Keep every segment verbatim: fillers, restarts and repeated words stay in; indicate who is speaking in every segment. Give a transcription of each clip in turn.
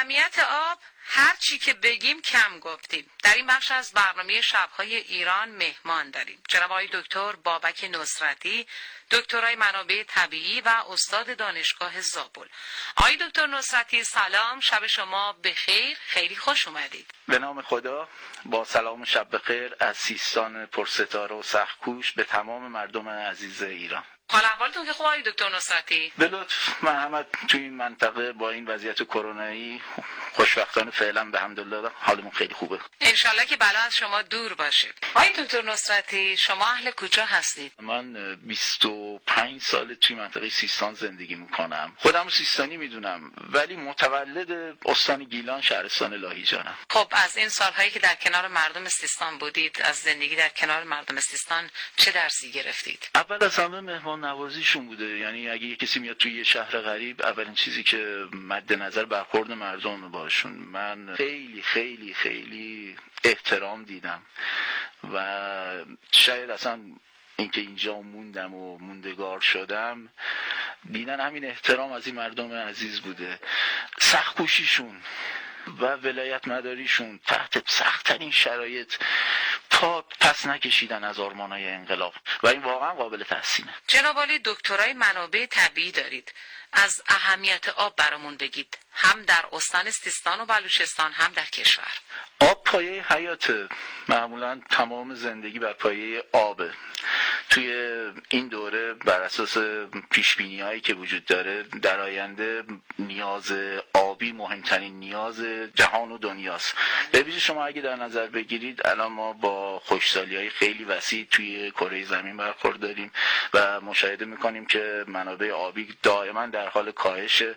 Speaker 1: اهمیت آب هر چی که بگیم کم گفتیم. در این بخش از برنامه شب‌های ایران مهمان داریم جناب آقای دکتر بابک نصرتی، دکترای منابع طبیعی و استاد دانشگاه زابل. آقای دکتر نصرتی سلام، شب شما بخیر، خیلی خوش اومدید.
Speaker 2: به نام خدا، با سلام و شب بخیر از سیستان پرستاره و سخت‌کوش به تمام مردم عزیز ایران.
Speaker 1: حال احوالتون که خوب آقای دکتر نصرتی؟
Speaker 2: به لطف مرحمت توی این منطقه با این وضعیت کرونایی خوشبختانه فعلا به حمدالله حالمون خیلی خوبه.
Speaker 1: انشالله که بلا از شما دور باشه. آقای دکتر نصرتی شما اهل کجا هستید؟
Speaker 2: من بیست و پنج سال توی منطقه سیستان زندگی میکنم. خودم سیستانی میدونم ولی متولد استان گیلان شهرستان لاهیجانم.
Speaker 1: خب از این سالهایی که در کنار مردم سیستان بودید، از زندگی در کنار مردم سیستان چه درسی گرفتید؟
Speaker 2: اول از همه مهمان نوازیشون بوده. یعنی اگه یه کسی میاد توی یه شهر غریب، اولین چیزی که مد نظر برخورد مردم باشون، من خیلی خیلی خیلی احترام دیدم و شاید اصلا اینکه اینجا موندم و موندگار شدم دیدن همین احترام از این مردم عزیز بوده. سخت‌کوشیشون و ولایت مداریشون تحت سخت‌ترین شرایط پا پس نکشیدن از آرمان‌های انقلاب و این واقعا قابل تحسینه.
Speaker 1: جناب عالی دکترای منابع طبیعی دارید، از اهمیت آب برامون بگید، هم در استان سیستان و بلوچستان هم در کشور.
Speaker 2: آب پایه حیاته. معمولا تمام زندگی بر پایه آبه. توی این دوره بر اساس پیشبینی هایی که وجود داره در آینده نیاز آبی مهمترین نیاز جهان و دنیاست. به ویژه شما اگه در نظر بگیرید الان ما با خشکسالی های خیلی وسیع توی کره زمین برخورد داریم و مشاهده میکنیم که منابع آبی دائما در حال کاهشه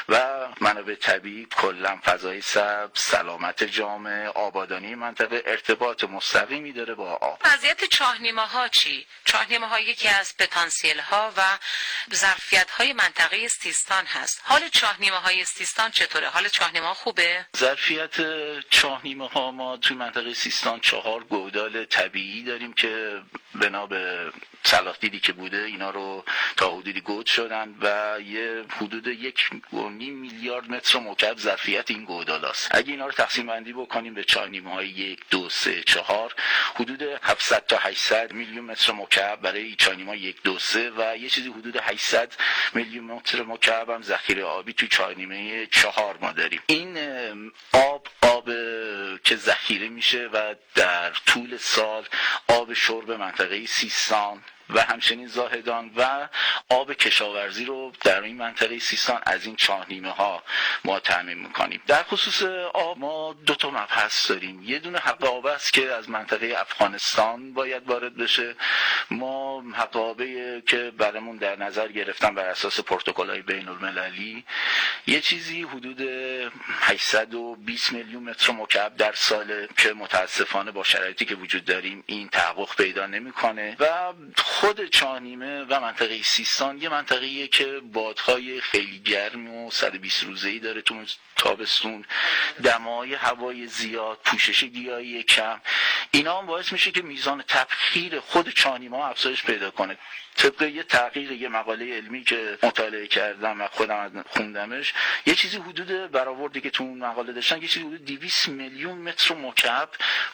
Speaker 2: و منابع طبیعی کلا فضای سبز، سلامت جامعه، آبادانی منطقه ارتباط مستقیمی داره با آب.
Speaker 1: وضعیت چاهنیمه‌ها چی؟ چاهنیمه‌ها یکی از پتانسیل‌ها و ظرفیت‌های منطقه سیستان هست. حال چاهنیمه‌های سیستان چطوره؟ حال چاهنیمه‌ها خوبه؟
Speaker 2: ظرفیت چاهنیمه‌ها ما توی منطقه سیستان چهار گودال طبیعی داریم که بنا به صلاح دیدی که بوده اینا رو تا حدودی گود شدن و یه حدود یک و نیم میلیارد متر مکعب ظرفیت این گودال است. اگه اینا رو تقسیم بندی بکنیم به چاهنیمه‌های یک، دو، سه، چهار، حدود هفتصد تا هشتصد میلیون متر مکعب برای چاهنیمه‌ها یک، دو، سه و یه چیزی حدود هشتصد میلیون متر مکعب هم ذخیره آبی توی چاهنیمه چهار ما داریم. این آب آب که ذخیره میشه و در طول سال آب شرب منطقه سیستان و همچنین زاهدان و آب کشاورزی رو در این منطقه سیستان از این چاهنیمه ها ما تامین میکنیم. در خصوص آب ما دو تا مبحث داریم. یه دونه حق آب است که از منطقه افغانستان باید وارد بشه. ما حق آبی که برامون در نظر گرفتن بر اساس پروتکل‌های بین المللی یه چیزی حدود هشتصد و بیست میلیون متر مکعب در سال که متاسفانه با شرایطی که وجود داریم این تحقق پیدا نمیکنه و خود چاهنیمه و منطقه سیستان یه منطقه‌ایه که بادهای خیلی گرم و صد و بیست روزه‌ای داره تو تابستون، دمای هوای زیاد، پوشش گیاهی کم. اینا هم باعث میشه که میزان تبخیر خود چاهنیمه افزایش پیدا کنه. طبق یه تحقیق یه مقاله علمی که مطالعه کردم و خودم خوندمش یه چیزی حدود برآوردی که تو اون مقاله داشتن یه چیزی حدود دویست میلیون متر مکعب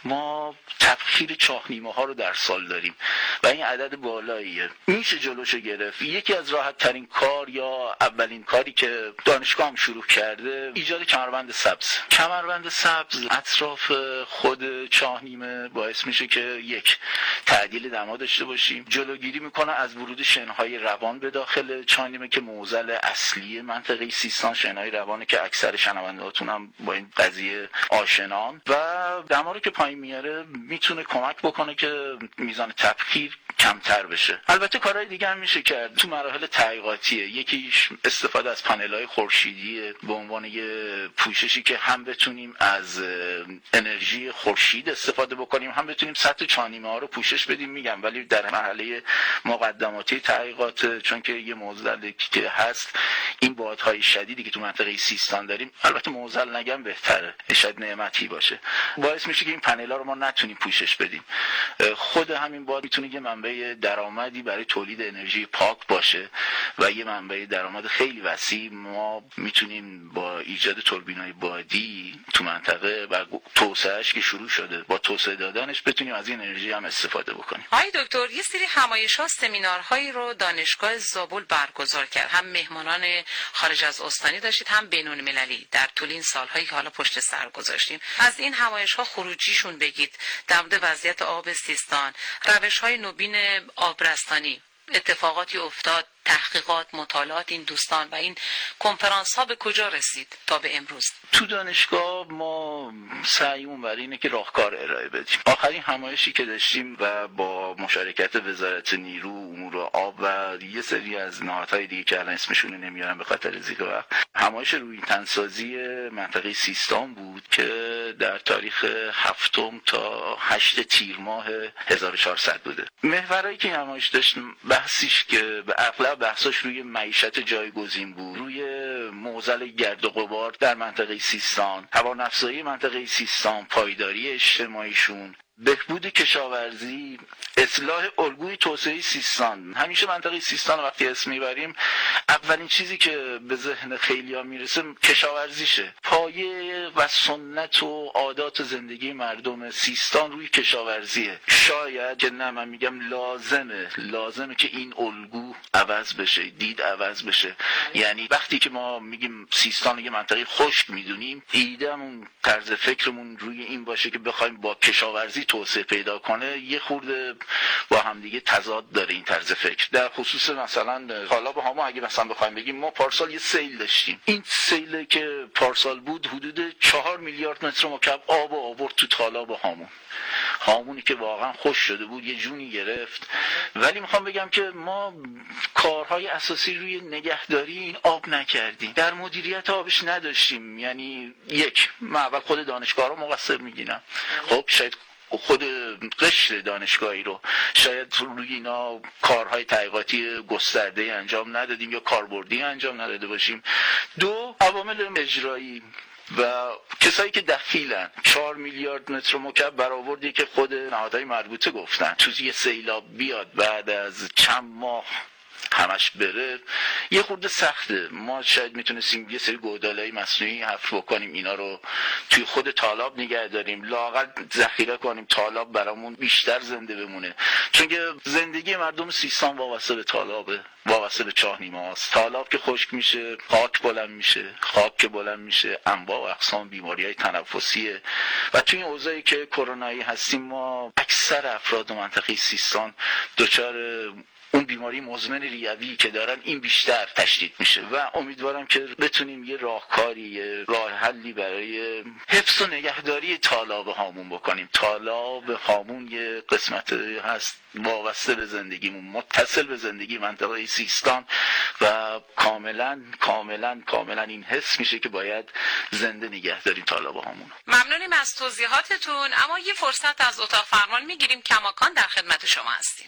Speaker 2: ما تبخیر چاهنیمه ها رو در سال داریم و این عدد بالاییه. میشه جلوشو گرفت. یکی از راحت ترین کار یا اولین کاری که دانشگاه هم شروع کرده ایجاد کمربند سبز. کمربند سبز اطراف خود چاهنیمه باعث میشه که یک تعدیل دما داشته باشیم، جلوگیری میکنه از ورود شنهای روان به داخل چاهنیمه که معضل اصلی منطقه سیستان شنهای روانه که اکثر شنوندهاتون هم با این قضیه آشنان و دما رو که پایین میاره میتونه کمک بکنه که میزان تبخیر کمتر بشه. البته کارهای دیگه هم میشه کرد تو مراحل تحقیقاتیه. یکیش استفاده از پنل‌های خورشیدی به عنوان یه پوششی که هم بتونیم از انرژی خورشید استفاده بکنیم هم بتونیم سطح چاهنیمه ها رو پوشش بدیم. میگم ولی در مرحله مقدماتی تحقیقات چون که یه معضلی که هست این بادهای شدیدی که تو منطقه سیستان داریم، البته معضل نگم بهتره، شاید نعمتی باشه، باعث میشه که این پنل‌ها رو ما نتونیم پوشش بدیم. خود همین باد میتونه یه منبع درآمدی برای تولید انرژی پاک باشه و یه منبع درآمد خیلی وسیع، ما میتونیم با ایجاد توربینای بادی تو منطقه و توسعهش که شروع شده با توسعه دادنش بتونیم از این انرژی هم استفاده بکنیم.
Speaker 1: آقای دکتر، یه سری همایش‌ها، سمینارهایی رو دانشگاه زابل برگزار کرد، هم مهمانان خارج از استانی داشتید هم بین‌المللی در طول این سال‌هایی که حالا پشت سر گذاشتیم. از این همایش‌ها خروجیشون بگید در مورد وضعیت آب سیستان، روش‌های نوین آبرستانی، اتفاقاتی افتاد، تحقیقات، مطالعات این دوستان و این کنفرانس ها به کجا رسید تا به امروز؟
Speaker 2: تو دانشگاه ما سعیمون بر اینه که راهکار ارائه بدیم. آخرین همایشی که داشتیم و با مشارکت وزارت نیرو، امور آب و یه سری از نهادهای دیگه که الان اسمشون نمیارم به خاطر ضیق وقت، همایش روی تنسازی منطقه سیستان بود که در تاریخ هفتم تا هشت تیر ماه هزار و چهارصد بوده. محورایی که همایش داشت بحثیش که به اغلب بحثاش روی معیشت جایگزین بود، روی معضل گرد و غبار در منطقه سیستان، توان‌افزایی منطقه سیستان، پایداری اجتماعیشون، بهبود کشاورزی، اصلاح الگوی توسعه سیستان. همیشه منطقه سیستان وقتی اسم میبریم اولین چیزی که به ذهن خیلی‌ها میرسه کشاورزیشه. پایه و سنت و عادات زندگی مردم سیستان روی کشاورزیه. شاید که نه، من میگم لازمه لازمه که این الگو عوض بشه، دید عوض بشه. یعنی وقتی که ما میگیم سیستان یه منطقه خشک میدونیم، ایده‌مون، طرز فکرمون روی این باشه که بخوایم با کشاورزی توسعه پیدا کنه، یه خورده با هم دیگه تضاد داره این طرز فکر. در خصوص مثلا تالاب هامون اگه مثلا بخوایم بگیم، ما پارسال یه سیل داشتیم. این سیل که پارسال بود حدود چهار میلیارد متر مکعب آب آورد تو تالاب هامون. هامونی که واقعا خوش شده بود، یه جونی گرفت. ولی میخوام بگم که ما کارهای اساسی روی نگهداری این آب نکردیم، در مدیریت آبش نداشتیم. یعنی یک، من اول خود دانشگاه رو مقصر میگیرم. خب شاید خود قشر دانشگاهی رو شاید روی اینا کارهای تحقیقاتی گسترده انجام ندادیم یا کاربردی انجام نداده باشیم. دو، عوامل اجرایی و کسایی که دخیلن. چهار میلیارد متر مکعب برآوردی که خود نهادهای مربوطه گفتن تو یه سیلاب بیاد بعد از چند ماه همش بره، یه خورده سخته. ما شاید میتونستیم یه سری گودالای مصنوعی حفر بکنیم، اینا رو توی خود تالاب نگه داریم، لااقل ذخیره کنیم، تالاب برامون بیشتر زنده بمونه. چون که زندگی مردم سیستان وابسته به تالابه، وابسته به چاهنیماست. تالاب که خشک میشه، خاک بلند میشه، خاک که بلند میشه، انواع و اقسام بیماریهای تنفسیه. و توی این اوضاعی که کرونایی هستیم، ما اکثر افراد منطقه سیستان دچار اون بیماری مزمن ریوی که دارن این بیشتر تشدید میشه و امیدوارم که بتونیم یه راهکاری، یه راه حلی برای حفظ و نگهداری تالاب هامون بکنیم. تالاب هامون یه قسمت هست وابسته به زندگیمون، متصل به زندگی منطقه سیستان و کاملا کاملا کاملا این حس میشه که باید زنده نگه داریم تالاب هامون.
Speaker 1: ممنونیم از توضیحاتتون، اما یه فرصت از اتاق فرمان میگیریم. کماکان در خدمت شما هستیم.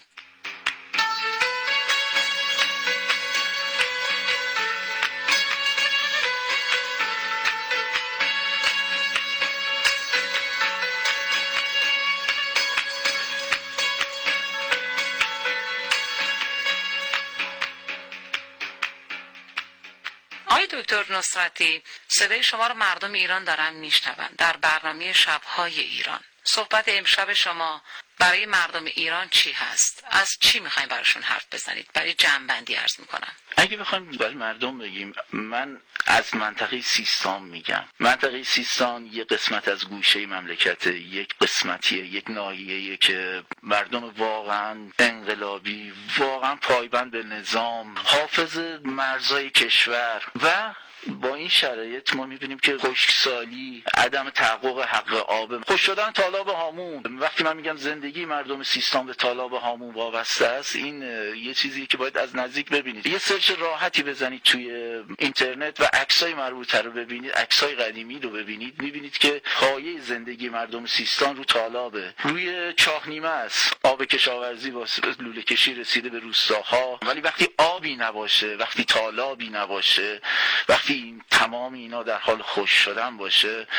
Speaker 1: آقای دکتر نصرتی، صدای شما رو مردم ایران دارن میشنون در برنامه شب‌های ایران. صحبت امشب شما برای مردم ایران چی هست؟ از چی میخوایم براشون حرف بزنید؟ برای جمع‌بندی عرض میکنم.
Speaker 2: اگه بخوایم برای مردم بگیم، من از منطقه سیستان میگم. منطقه سیستان یک قسمت از گوشه مملکت، یک قسمتیه، یک ناحیه‌ایه که مردم واقعا انقلابی، واقعا پایبند به نظام، حافظ مرزهای کشور و با این شرایط ما میبینیم که خشکسالی، عدم تحقق حق آب، خشک شدن تالاب هامون. وقتی من میگم زندگی مردم سیستان به تالاب هامون وابسته است، این یه چیزی که باید از نزدیک ببینید. یه سرچ راحتی بزنید توی اینترنت و عکسای مربوطه رو ببینید، عکسای قدیمی رو ببینید، میبینید که پایه زندگی مردم سیستان رو تالابه، روی چاهنیمه است. آب کشاورزی واسه لوله کشی رسیده به روستاها، ولی وقتی آبی نباشه، وقتی تالابی نباشه، وقتی این تمام اینا در حال خشک شدن باشه،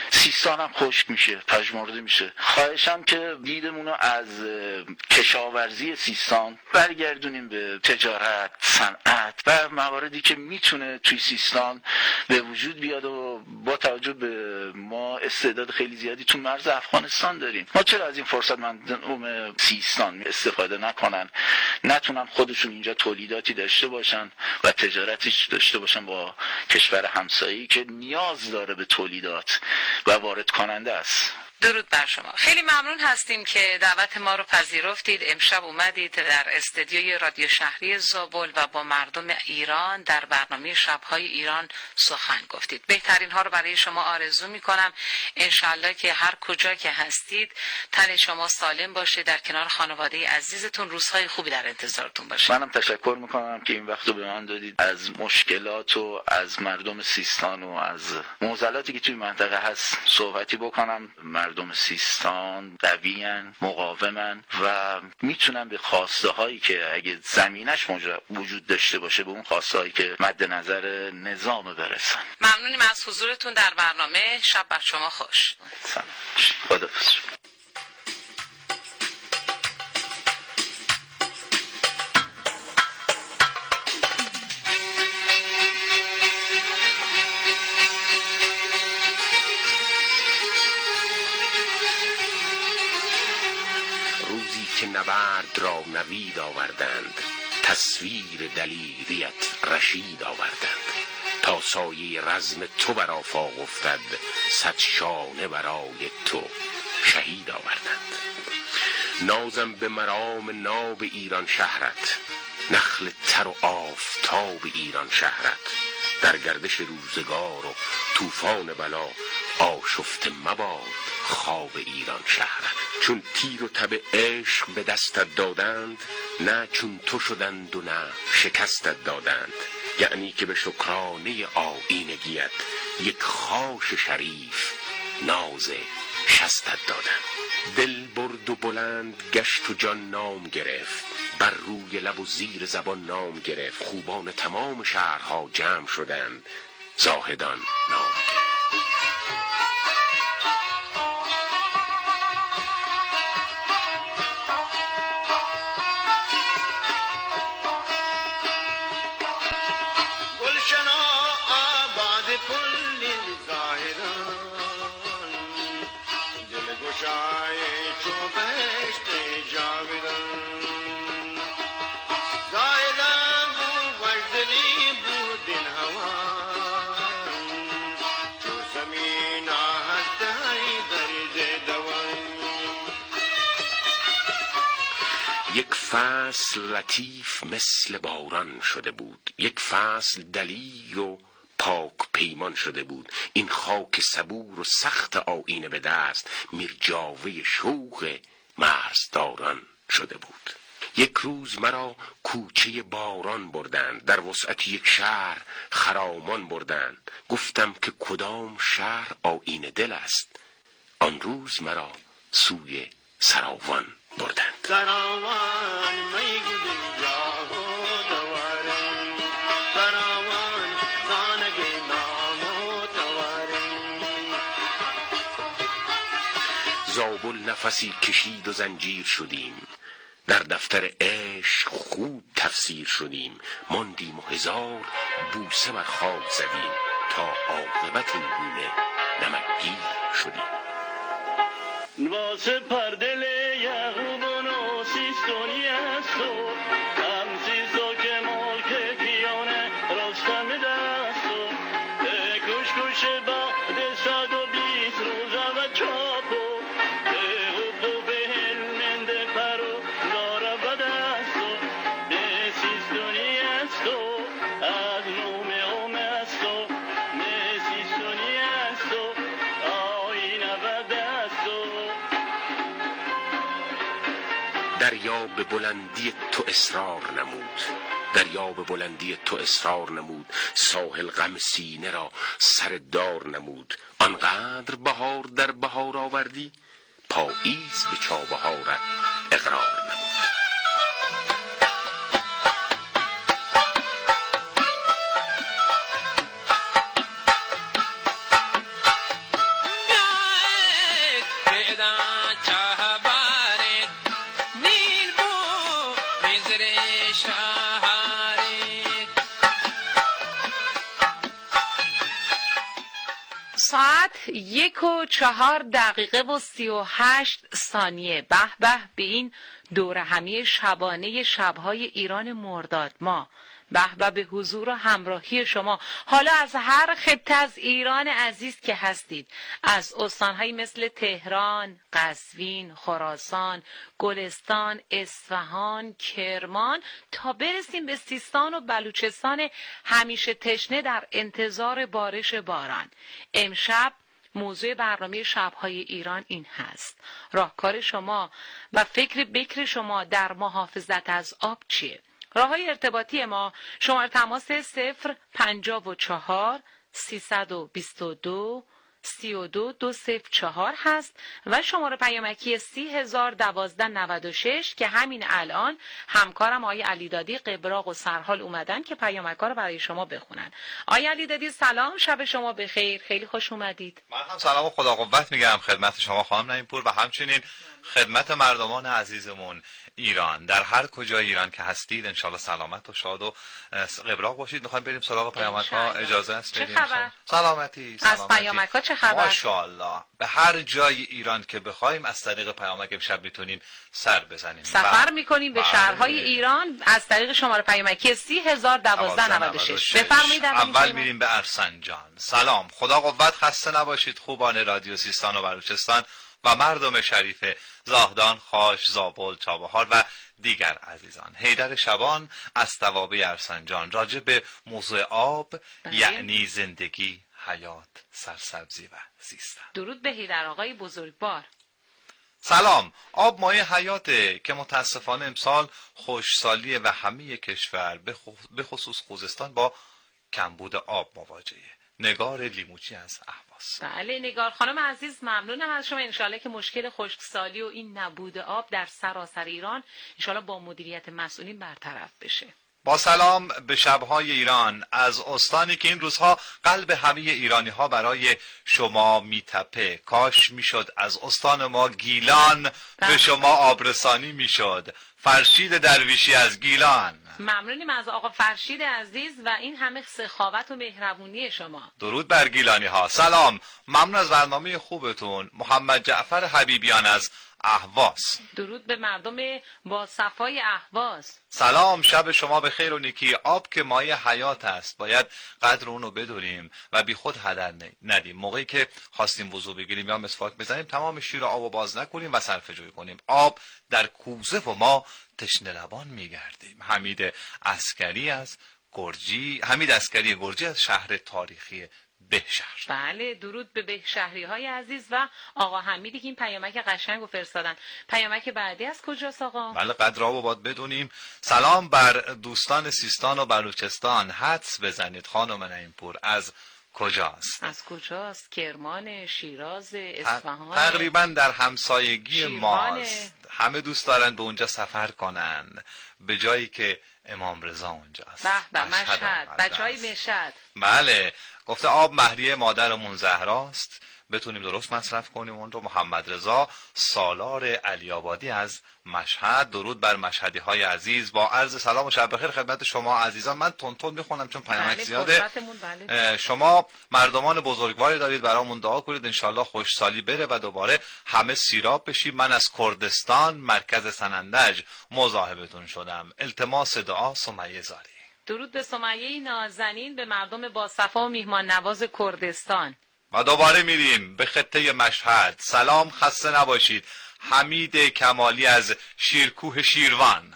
Speaker 2: سیستان هم خشک میشه، پژمرده میشه. خواهشم که دیدمون رو از کشاورزی سیستان برگردونیم به تجارت، صنعت و مواردی که میتونه توی سیستان به وجود بیاد و با توجه به ما استعداد خیلی زیادی تو مرز افغانستان داریم. ما چرا از این فرصت مردم سیستان استفاده نکنن، نتونن خودشون اینجا تولیداتی داشته باشن و تجارتی داشته باشن با کشور همسایه‌ای که نیاز داره به تولیدات و وارد کننده است.
Speaker 1: درود بر شما. خیلی ممنون هستیم که دعوت ما رو پذیرفتید. امشب اومدید در استودیوی رادیو شهری زابل و با مردم ایران در برنامه شب‌های ایران سخن گفتید. بهترین ها رو برای شما آرزو می‌کنم. انشالله که هر کجا که هستید تن شما سالم باشه، در کنار خانواده عزیزتون، روزهای خوبی در انتظارتون باشه.
Speaker 2: منم تشکر می‌کنم که این وقت رو به من دادید. از مشکلات و از مردم سیستان و از معضلاتی که توی منطقه هست صحبتی بکنم. مردم سیستان قوی‌اند، مقاومن و میتونن به خواسته هایی که اگه زمینش وجود داشته باشه به اون خواسته هایی که مد نظر نظام برسن.
Speaker 1: ممنونیم از حضورتون در برنامه. شب بر شما خوش.
Speaker 2: سلام. خداحافظ.
Speaker 3: که نبرد را نوید آوردند، تصویر دلیریت رشید آوردند. تا سایه رزم تو بر آفاق افتد، صد شانه برای تو شهید آوردند. نازم به مرام ناب ایران شهرت، نخل تر و آفتاب ایران شهرت. در گردش روزگار و طوفان بلا، آشفته مباد خواب ایران شهرت. چون تیر و تب عشق به دستت دادند، نه چون تو شدند و نه شکستت دادند. یعنی که به شکرانه آیینگیت، یک خاش شریف ناز شستت دادند. دل برد و بلند گشت و جان نام گرفت، بر روی لب و زیر زبان نام گرفت. خوبان تمام شهرها جمع شدند، زاهدان نام گرفت. یک فصل لطیف مثل باران شده بود، یک فصل دلیر و پاک پیمان شده بود. این خاک صبور و سخت آیینه به دست، میرجاوه شوق مرزداران شده بود. یک روز مرا کوچه باران بردند، در وسعت یک شهر خرامان بردند. گفتم که کدام شهر آیینه دل است، آن روز مرا سوی سراوان بردند.
Speaker 4: سراوان میگو دنیا دوارم، سراوان خانگی نامو دوارم.
Speaker 3: زابل نفسی کشید و زنجیر شدیم، در دفتر عشق خوب تفسیر شدیم. ماندیم و هزار بوسه بر خاک زدیم، تا عاقبت این گونه نمکگیر شدیم.
Speaker 4: واسه پردل یعقوبون و سیستانی است و همزیزا که مالک پیانه راستم دست و کش کش بعد صد و بیست روزه و چاپ و به حب و به هلمند پرو داره و دست و به سیستانی است و از نوم اوم است و به سیستانی است و آینه و دست و
Speaker 3: دریا به بلندی تو اصرار نمود، دریا به بلندی تو اصرار نمود. ساحل غم سینه را سر دار نمود. آنقدر بهار در بهار آوردی، پاییز به چابهارت اقرار نمود.
Speaker 1: ساعت یک و چهار دقیقه و سی و هشت ثانیه. به به به این دور همی شبانه شبهای ایران مرداد ماه. به به به حضور و همراهی شما. حالا از هر خطه از ایران عزیز که هستید، از استانهایی مثل تهران، قزوین، خراسان، گلستان، اصفهان، کرمان تا برسیم به سیستان و بلوچستان همیشه تشنه در انتظار بارش باران. امشب موضوع برنامه شبهای ایران این هست: راهکار شما و فکر بکر شما در محافظت از آب چیه؟ راه‌های ارتباطی ما: شماره تماس صفر پنجاه و چهار سیصد و بیست و دو سی و دو دو صفر چهار هست و شماره پیامکی سی هزار دوازده نود و شش که همین الان همکارم آقای علیدادی قبراق و سرحال اومدن که پیامک‌ها رو برای شما بخونن. آقای علیدادی سلام، شب شما بخیر، خیلی خوش اومدید.
Speaker 5: من هم سلام و خدا قوت میگم خدمت شما خانم نعیم‌پور و همچنین خدمت مردمان عزیزمون ایران در هر کجای ایران که هستید. انشالله سلامت و شاد و قبراق باشید. میخوایم بریم سراغ پیامک‌ها، اجازه است بریم؟
Speaker 1: چه خبر؟
Speaker 5: سلامتی.
Speaker 1: از پیامک‌ها چه خبر؟
Speaker 5: ماشاءالله به هر جای ایران که بخوایم از طریق پیامک امشب میتونیم سر بزنیم.
Speaker 1: سفر میکنیم به شهرهای ایران از طریق شماره پیامکی سی هزار دوازده نود و شش. بفرمایید.
Speaker 5: اول میریم به ارسنجان. سلام، خدا قوت، خسته نباشید خوبان رادیو سیستان و بلوچستان و مردم شریف زاهدان، خاش، زابل، چابهار و دیگر عزیزان. حیدر شبان از توابع ارسنجان راجع به موضوع آب بله. یعنی زندگی، حیات، سرسبزی و زیستن.
Speaker 1: درود به حیدر آقای بزرگوار.
Speaker 5: سلام، آب مایه حیاته که متاسفانه امسال خشکسالی و همه کشور به خصوص خوزستان با کمبود آب مواجهه. نگار لیموچی از اهواز.
Speaker 1: بله نگار خانم عزیز، ممنونم از شما. انشالله که مشکل خشکسالی و این نبود آب در سراسر ایران انشالله با مدیریت مسئولین برطرف بشه.
Speaker 5: با سلام به شبهای ایران از استانی که این روزها قلب همه ایرانی ها برای شما میتپه. کاش میشد از استان ما گیلان بله. به شما آبرسانی میشد. فرشید درویشی از گیلان.
Speaker 1: ممنونیم از آقا فرشید عزیز و این همه سخاوت و مهربونی شما.
Speaker 5: درود بر گیلانی ها. سلام، ممنون از برنامه خوبتون. محمد جعفر حبیبیان از اهواز.
Speaker 1: درود به مردم با صفای اهواز.
Speaker 5: سلام، شب شما به خیر و نیکی. آب که مایه حیات است، باید قدر اونو بدونیم و بی خود هدر ندیم. موقعی که خواستیم وضو بگیریم یا مسواک بزنیم تمام شیر آب و باز نکنیم و صرفه جویی کنیم. آب در کوزه و ما تشنه لبان میگردیم. حمید عسکری از گرجی حمید عسکری گرجی از شهر تاریخی بهشهر.
Speaker 1: بله درود به بهشهری های عزیز و آقا حمیدی که این پیامک قشنگ رو فرستادن. پیامک بعدی از کجاست آقا؟
Speaker 5: بله قدر آب باید بدونیم. سلام بر دوستان سیستان و بلوچستان. حدس بزنید خانم نعیم‌پور از کجاست؟
Speaker 1: از کجاست؟ کرمان، شیراز، اصفهان.
Speaker 5: تقریبا در همسایگی ماست. همه دوست دارن به اونجا سفر کنن به جایی که امام رضا اونجاست.
Speaker 1: به به مشهد، بچهای مشهد.
Speaker 5: بله گفته آب مهریه مادرمون زهراست، بتونیم درست مصرف کنیم اون رو. محمد رضا سالار علی آبادی از مشهد. درود بر مشهدی های عزیز. با عرض سلام و شب بخیر خدمت شما عزیزان. من تون تون میخونم چون پیامک زیاده.
Speaker 1: بله.
Speaker 5: شما مردمان بزرگواری دارید، برامون دعا کنید انشالله خوشسالی بره و دوباره همه سیراب بشیم. من از کردستان مرکز سنندج مصاحبتون شدم. التماس دعا سمیه زاری.
Speaker 1: درود به سمیه نازنین، به مردم با صفا و میهمان نواز کردستان.
Speaker 5: و دوباره میریم به خطه مشهد. سلام، خسته نباشید. حمید کمالی از شیرکوه شیروان.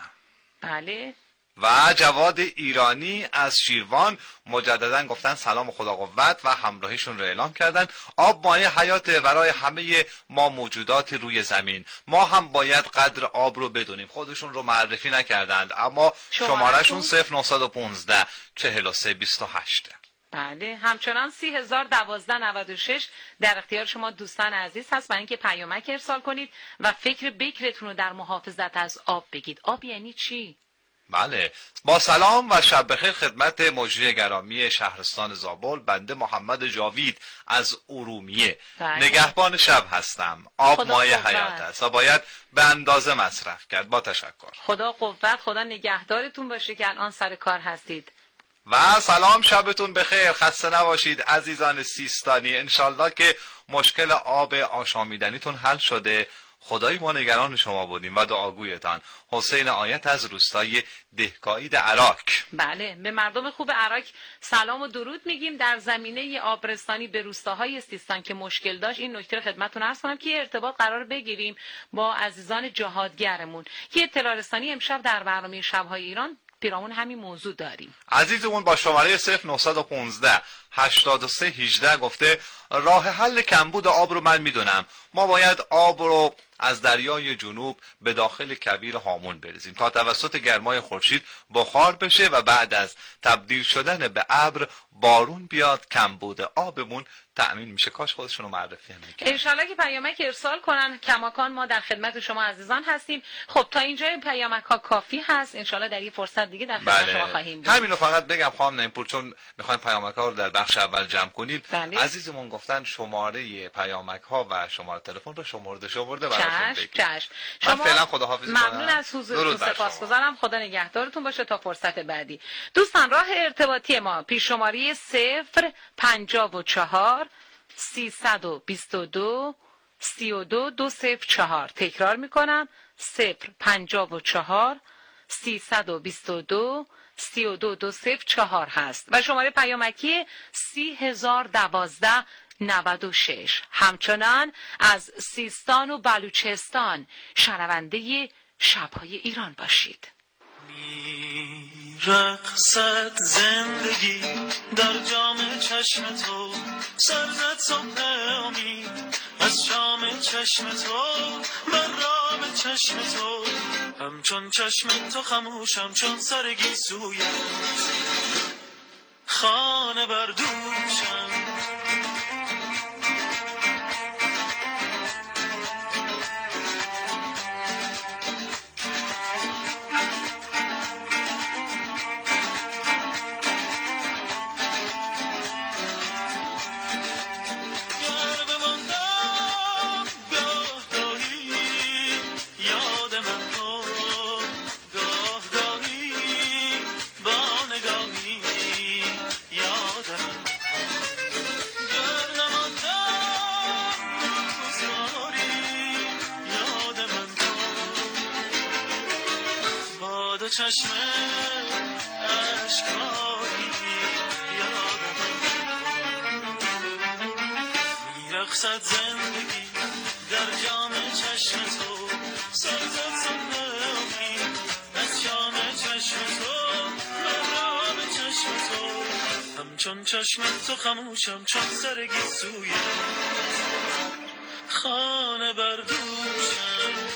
Speaker 1: بله.
Speaker 5: و جواد ایرانی از شیروان مجددا گفتن سلام و خدا قوت و همراهیشون رو اعلام کردن. آب مایه حیاته برای همه ما موجودات روی زمین. ما هم باید قدر آب رو بدونیم. خودشون رو معرفی نکردند اما شمارهشون صفر نهصد و پانزده چهل و سه بیست و هشت.
Speaker 1: بله همچنان سی هزار دوازده نود و شش در اختیار شما دوستان عزیز هست برای اینکه پیامک ارسال کنید و فکر بکرتون رو در محافظت از آب بگید. آب یعنی چی؟
Speaker 5: بله با سلام و شب بخیر خدمت مجری گرامی شهرستان زابل. بنده محمد جاوید از ارومیه بله. نگهبان شب هستم. آب مایه حیات است و باید به اندازه مصرف کرد. با تشکر.
Speaker 1: خدا قوت، خدا نگهدارتون باشه که الان سر کار هستید.
Speaker 5: و سلام، شبتون بخیر، خسته نباشید عزیزان سیستانی. انشالله که مشکل آب آشامیدنیتون حل شده. خدای ما نگران شما بودیم و دعاگویتان. حسین آیت از روستای دهکایید عراق.
Speaker 1: بله، به مردم خوب عراق سلام و درود میگیم. در زمینه آبرسانی به روستاهای سیستان که مشکل داشت، این نکته رو خدمتتون عرض کنم که ارتباط قرار بگیریم با عزیزان جهادگرمون که اطلاع رسانی امشب در برنامه شب‌های ایران پیرامون همین موضوع داریم.
Speaker 5: عزیزمون با شماره صفر نه یک پنج هشتاد و سه هجده گفته راه حل کمبود آب رو من میدونم. ما باید آب رو از دریای جنوب به داخل کویر هامون بریزیم تا توسط گرمای خورشید بخار بشه و بعد از تبدیل شدن به ابر بارون بیاد، کمبود آبمون تأمین میشه. کاش خودشون رو معرفی هم میکنن.
Speaker 1: انشالله که پیامک ارسال کنن. کماکان ما در خدمت شما عزیزان هستیم. خب تا اینجا پیامک ها کافی هست. انشالله در یک فرصت دیگه در خدمت
Speaker 5: بله.
Speaker 1: شما خواهیم بود.
Speaker 5: همین رو فقط بگم خانم نعیم‌پور، چون میخوایم پیامک ها رو در بخش اول جمع کنیم.
Speaker 1: بله.
Speaker 5: عزیزمون گفتن شماره پیامک ها و شماره تلفن رو شمرده شمرده براتون بگیم.
Speaker 1: چشم.
Speaker 5: من فعلا خداحافظی کنم.
Speaker 1: ممنون از حضورتون، سپاسگزارم. خدا نگهدارتون باشه تا فرصت بعدی. دوستان راه ارتباطی ما پیش شماره صفر پنجاه و چهار سیصد و بیست و دو سی و دو دو صفر چهار. تکرار میکنم صفر پنجاه و چهار سیصد و بیست و دو سی و دو دو صفر چهار هست و شماره پیامکی سی هزار دوازده نود و شش. همچنان از سیستان و بلوچستان شنونده شب‌های ایران باشید.
Speaker 6: رقصد زندگی در جام چشم تو، سرزد صبح امید از شام چشم تو، برام چشم تو، همچون چشم تو خموشم چون سرگی سویت، خانه بردوشم. چشم اشکایی یادم میرقصد زندگی در جام چشم تو، سرزد صبح امید از شام چشم تو، مرام چشم تو، همچون چشم تو خموشم چون سرگی سوی خانه بردوشم.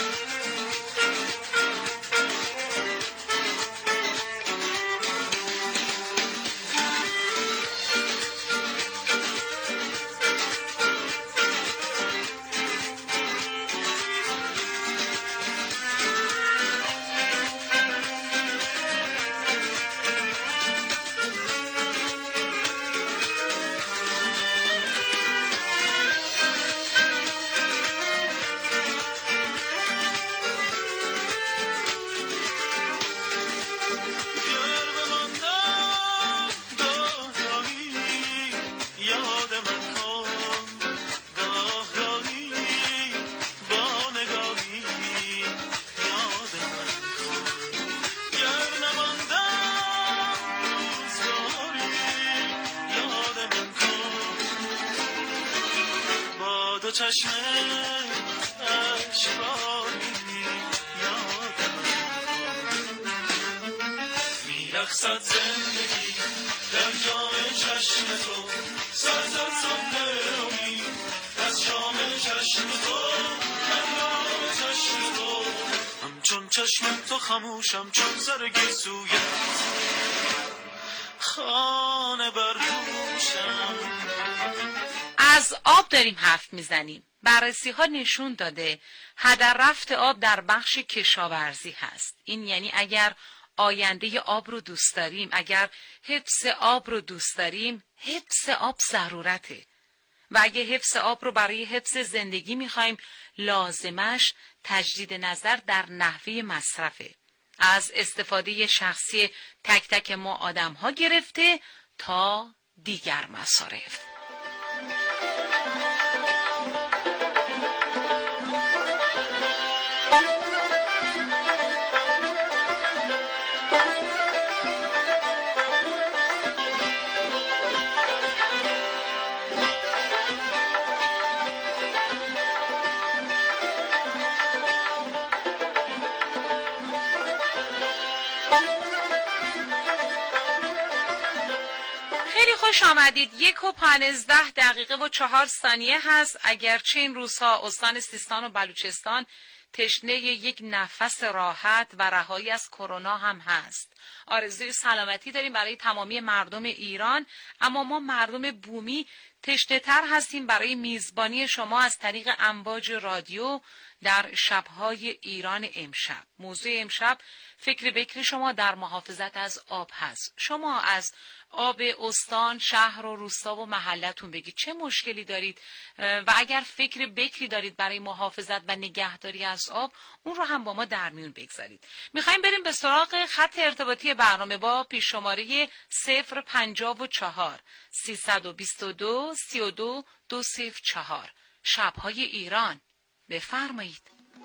Speaker 6: چشم اشکایی یادم میرقصد زندگی در جام چشم تو، سرزد صبح امید از شام چشم تو، مرام چشم تو، همچون چشم تو خموشم چون سرگی سویت، خانه بردوشم.
Speaker 1: از آب داریم حرف میزنیم. بررسی ها نشون داده هدر رفت آب در بخش کشاورزی هست. این یعنی اگر آینده آب رو دوست داریم، اگر حفظ آب رو دوست داریم، حفظ آب ضرورته. و اگه حفظ آب رو برای حفظ زندگی میخوایم، لازمش تجدید نظر در نحوه مصرفه. از استفاده شخصی تک تک ما آدم ها گرفته تا دیگر مصارف. خوش آمدید. یک و پانزده دقیقه و چهار ثانیه هست. اگرچه این روزها استان سیستان و بلوچستان تشنه یک نفس راحت و رهایی از کرونا هم هست. آرزوی سلامتی داریم برای تمامی مردم ایران، اما ما مردم بومی تشنه تر هستیم برای میزبانی شما از طریق امواج رادیو در شبهای ایران امشب. موضوع امشب فکر بکر شما در محافظت از آب هست. شما از آب استان، شهر و روستا و محلتون بگید چه مشکلی دارید و اگر فکر بکری دارید برای محافظت و نگهداری از آب، اون رو هم با ما در میون بگذارید. میخوایم بریم به سراغ خط ارتباطی برنامه با پیش شماره صفر پنجاه و چهار سیصد و بیست و دو سی و دو دو صفر چهار. شبهای ایران، بفرمایید.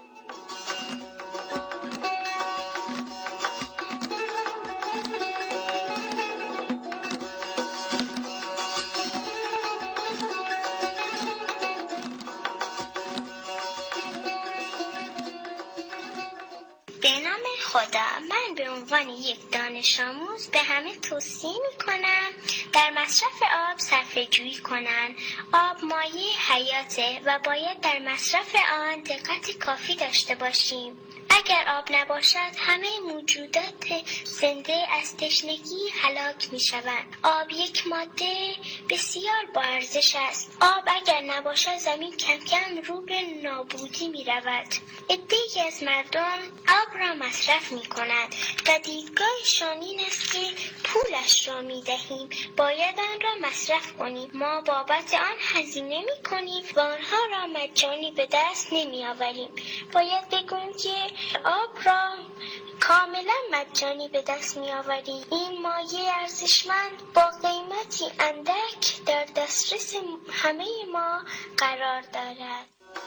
Speaker 7: خدا، من به عنوان یک دانش آموز به همه توصیه می کنم در مصرف آب صرفه جویی کنن. آب مایه حیاته و باید در مصرف آن دقت کافی داشته باشیم. اگر آب نباشد همه موجودات زنده از تشنگی هلاک می شوند. آب یک ماده بسیار با ارزش است. آب اگر نباشد زمین کم کم رو به نابودی می رود. عده‌ای از مردم آب را مصرف می کنند و دیدگاهشان این است که پولش را می دهیم، باید آن را مصرف کنیم. ما بابت آن هزینه می کنیم و آنها را مجانی به دست نمی آوریم. باید بگویم که آب را کاملا مجانی به دست می آوریم. این مایه ارزشمند با قیمتی اندک در دسترس همه ما قرار دارد.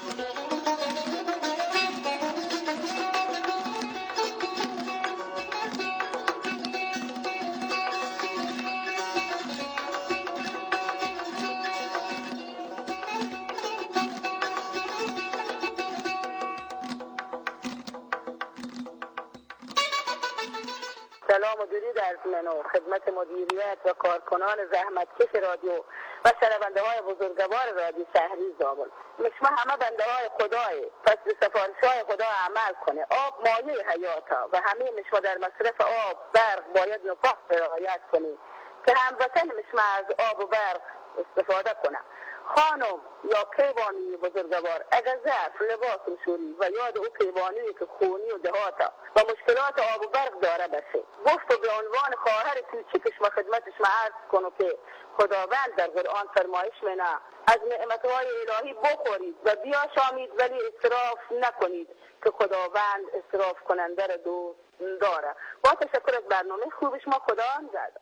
Speaker 8: سلام و درود عرض منو خدمت مدیریت و کارکنان زحمتکش رادیو و شنونده های بزرگوار رادیو شهری زابل. شما همه بنده های خدای، پس به سفارش های خدا عمل کنه. آب مایه حیات ها و همه شما در مصرف آب برق باید نفاق رعایت کنید که هموطن شما از آب و برق استفاده کنه. خانم یا کیوانی بزرگوار اگر ظرف، لباس شوری و یاد او کیوانی که خونی و دهاتا و مشکلات آب و برق داره باشه، گفت و به عنوان خواهر کوچیک شما خدمت شما عرض کنم که خداوند در قرآن فرمایش می‌کنه از نعمت‌های الهی بخورید و بیاشامید ولی اسراف نکنید که خداوند اسراف کننده را دوست داره. با تشکر از برنامه خوب شما، خدا نگهدار.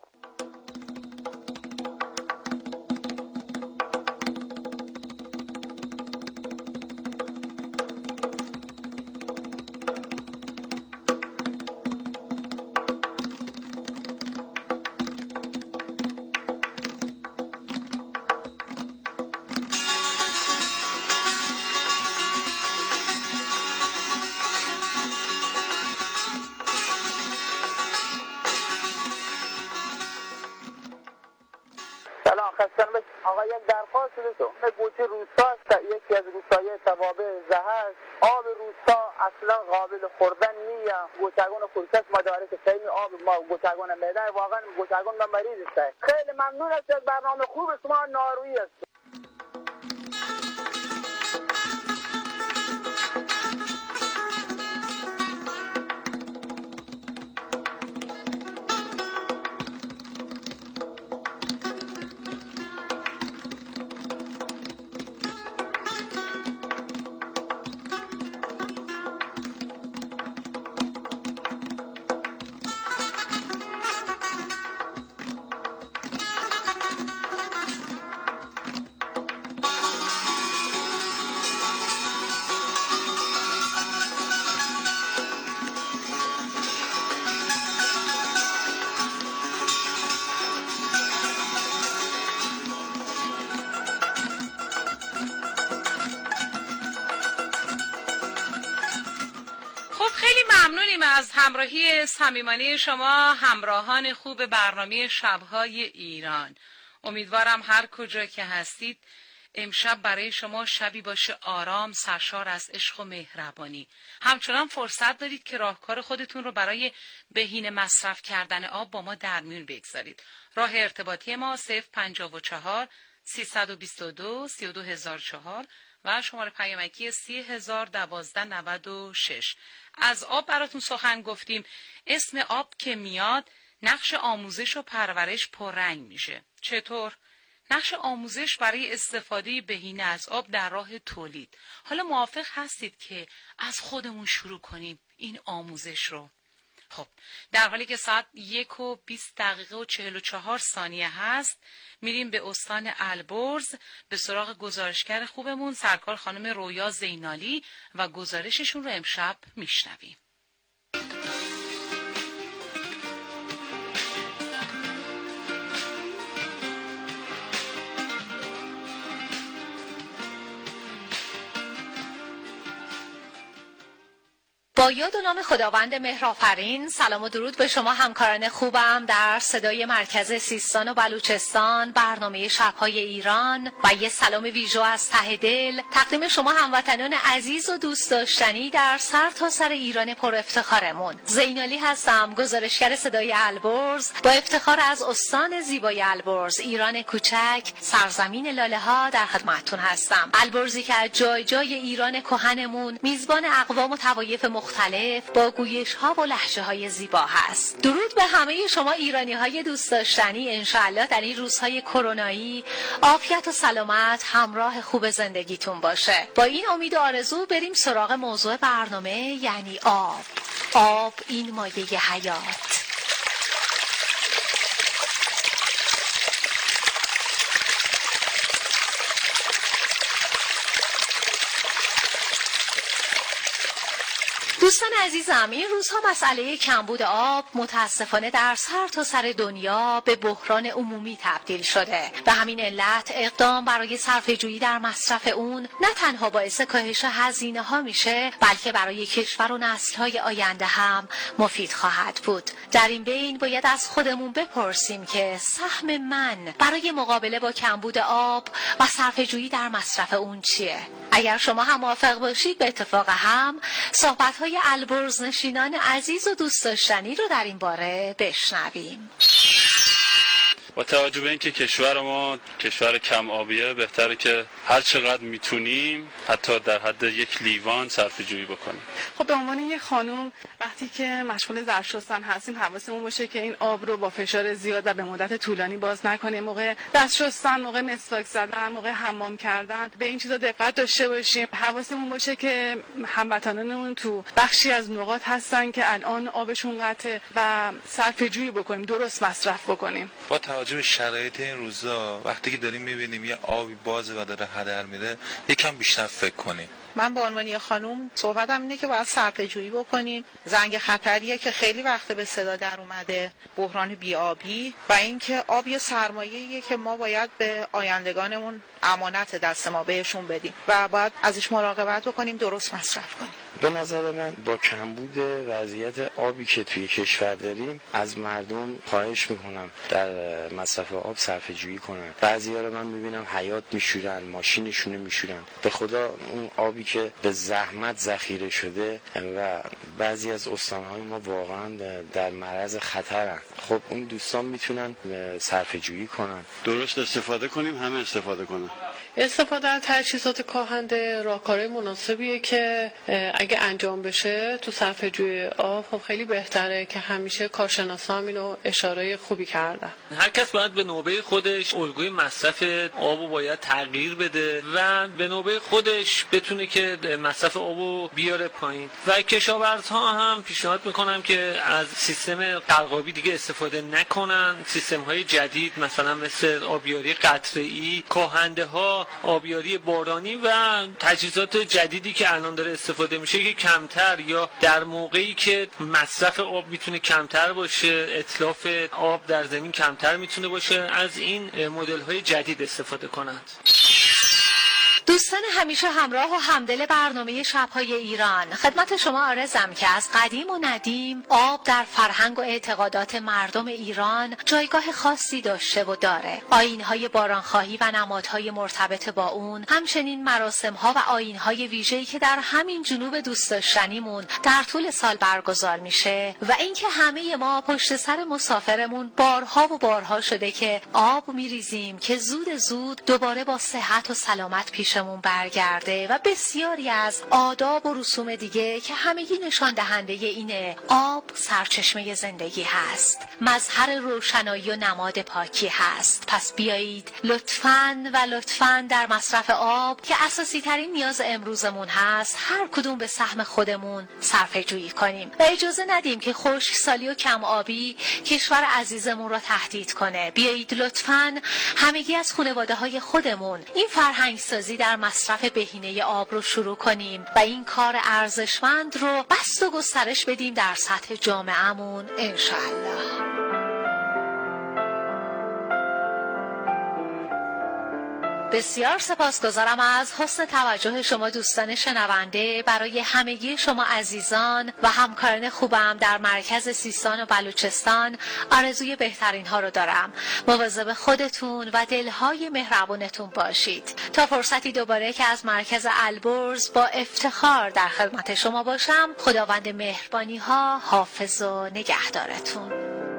Speaker 8: آقا یک درخواست شده تو گوچه روستا یکی از روستای توابع زهر، آب روستا اصلا قابل خوردن نیه. گوچگان خورکس مدارک خیلی آب ما گوچگان میدن، واقعا گوچگان ما مریض است. خیلی ممنون است از برنامه خوب شما، نارویی است.
Speaker 1: از همراهی صمیمانه شما همراهان خوب برنامه شب‌های ایران. امیدوارم هر کجا که هستید امشب برای شما شبی باشه آرام، سرشار از عشق و مهربانی. همچنان فرصت دارید که راهکار خودتون رو برای بهینه مصرف کردن آب با ما در میون بگذارید. راه ارتباطی ما صفر پنجاه و چهار سیصد و بیست و دو سی و دو هزار و چهار و شماره پیامکی سی هزار دوازده نود و شش. از آب براتون سخن گفتیم. اسم آب که میاد نقش آموزش و پرورش پررنگ میشه. چطور؟ نقش آموزش برای استفاده بهینه از آب در راه تولید. حالا موافق هستید که از خودمون شروع کنیم این آموزش رو؟ خب در حالی که ساعت یک و بیست دقیقه و چهل و چهار ثانیه هست، میریم به استان البرز به سراغ گزارشگر خوبمون سرکار خانم رویا زینالی و گزارششون رو امشب میشنویم. با یاد و نام خداوند مهرآفرین، سلام و درود به شما همکاران خوبم در صدای مرکز سیستان و بلوچستان، برنامه شب‌های ایران، و یه سلام ویژه از ته دل تقدیم شما هموطنان عزیز و دوست داشتنی در سر تا سر ایران پر افتخارمون. زینالی هستم، گزارشگر صدای البرز، با افتخار از استان زیبای البرز، ایران کوچک، سرزمین لاله ها در خدمتتون هستم. البرزی که از جای جای ایران کهنمون میزبان اقوام و طوایف مختلف با گویش ها و لهجه های زیبا هست. درود به همه شما ایرانی های دوست داشتنی. انشاءالله در این روزهای کرونایی عافیت و سلامت همراه خوب زندگیتون باشه. با این امید و آرزو بریم سراغ موضوع برنامه، یعنی آب. آب این مایه حیات. دوستان عزیزم، این روزها مسئله کمبود آب متاسفانه در سر تا سر دنیا به بحران عمومی تبدیل شده. به همین علت اقدام برای صرفه‌جویی در مصرف اون نه تنها باعث کاهش هزینه ها میشه، بلکه برای کشور و نسل‌های آینده هم مفید خواهد بود. در این بین باید از خودمون بپرسیم که سهم من برای مقابله با کمبود آب و صرفه‌جویی در مصرف اون چیه؟ اگر شما هم موافق باشید، به اتفاق هم صحبت‌های البرز نشینان عزیز و دوست داشتنی رو در این باره بشنویم.
Speaker 9: با توجه به اینکه کشور ما کشور کم آبیه، بهتره که هر چقدر میتونیم حتی در حد یک لیوان صرفه جویی بکنیم.
Speaker 10: خب به عنوان یک خانم وقتی که مشغول ظرف شستن هستیم، حواسمون باشه که این آب رو با فشار زیاد و به مدت طولانی باز نکنیم. موقع دست شستن، موقع مسواک زدن، موقع حمام کردن به این چیزا دقت داشته باشیم. حواسمون باشه که هموطنانمون تو بخشی از نقاط هستن که الان آبشون قطعه و صرفه جویی بکنیم، درست مصرف بکنیم.
Speaker 11: با توجه به شرایط این روزا وقتی که داریم میبینیم یه آبی بازه و داره هدر میره، یکم بیشتر فکر کنیم.
Speaker 12: من به عنوان یه خانوم صحبتم اینه که باید صرفه‌جویی بکنیم. زنگ خطریه که خیلی وقت به صدا در اومده، بحران بی‌آبی و اینکه آب یه سرمایه‌ایه که ما باید به آیندگانمون امانت دست ما بهشون بدیم و باید ازش مراقبت بکنیم، درست مصرف کنیم.
Speaker 13: به نظر من با کمبود وضعیت آبی که توی کشور داریم از مردم خواهش میکنم در مصرف آب صرفه جویی کنن. بعضی‌ها رو من میبینم حیاط میشورن، ماشینشونه میشورن. به خدا اون آبی که به زحمت ذخیره شده و بعضی از استانهای ما واقعا در معرض خطرن. خب اون دوستان میتونن صرفه جویی کنن.
Speaker 9: درست استفاده کنیم، همه استفاده کنن.
Speaker 14: استفاده از تجهیزات کاهنده راهکارهای مناسبیه که اگه انجام بشه تو صرفه‌جویی آب خب خیلی بهتره که همیشه کارشناسان اینو اشاره خوبی کردن.
Speaker 15: هر کس باید به نوبه خودش الگوی مصرف آبو باید تغییر بده و به نوبه خودش بتونه که مصرف آبو بیاره پایین و کشاورزها هم پیشنهاد میکنم که از سیستم قلقابی دیگه استفاده نکنن. سیستم های جدید مثلا مثل آبیاری قطره‌ای، کاهنده ها، آبیاری بارانی و تجهیزات جدیدی که الان داره استفاده میشه که کمتر یا در موقعی که مصرف آب میتونه کمتر باشه، اتلاف آب در زمین کمتر میتونه باشه، از این مدل های جدید استفاده کنند.
Speaker 16: دوستان همیشه همراه و همدل برنامه شب‌های ایران، خدمت شما عرضم که از قدیم و ندیم آب در فرهنگ و اعتقادات مردم ایران جایگاه خاصی داشته و داره. آیین‌های بارانخواهی و نمادهای مرتبط با اون، همچنین مراسم‌ها و آیین‌های ویژه‌ای که در همین جنوب دوست داشتنیمون در طول سال برگزار میشه و اینکه همه ما پشت سر مسافرمون بارها و بارها شده که آب میریزیم که زود زود دوباره با صحت و سلامت پیشمون برگرده و بسیاری از آداب و رسوم دیگه که همگی نشان دهنده اینه آب سرچشمه زندگی هست، مظهر روشنایی و نماد پاکی هست. پس بیایید لطفاً و لطفاً در مصرف آب که اساسی ترین نیاز امروزمون هست هر کدوم به سهم خودمون صرفه جویی کنیم و اجازه ندیم که خشکسالی و کم آبی کشور عزیزمون را تهدید کنه. بیایید لطفاً همگی از خانواده های خودمون این فرهنگ سازی در مصرف بهینه آب رو شروع کنیم و این کار ارزشمند رو بسط و گسترش بدیم در سطح جامعهمون انشاءالله. بسیار سپاسگزارم از حسن توجه شما دوستان شنونده. برای همگی شما عزیزان و همکاران خوبم در مرکز سیستان و بلوچستان آرزوی بهترین ها رو دارم. مواظب خودتون و دلهای مهربونتون باشید. تا فرصتی دوباره که از مرکز البرز با افتخار در خدمت شما باشم، خداوند مهربانی ها حافظ و نگهدارتون.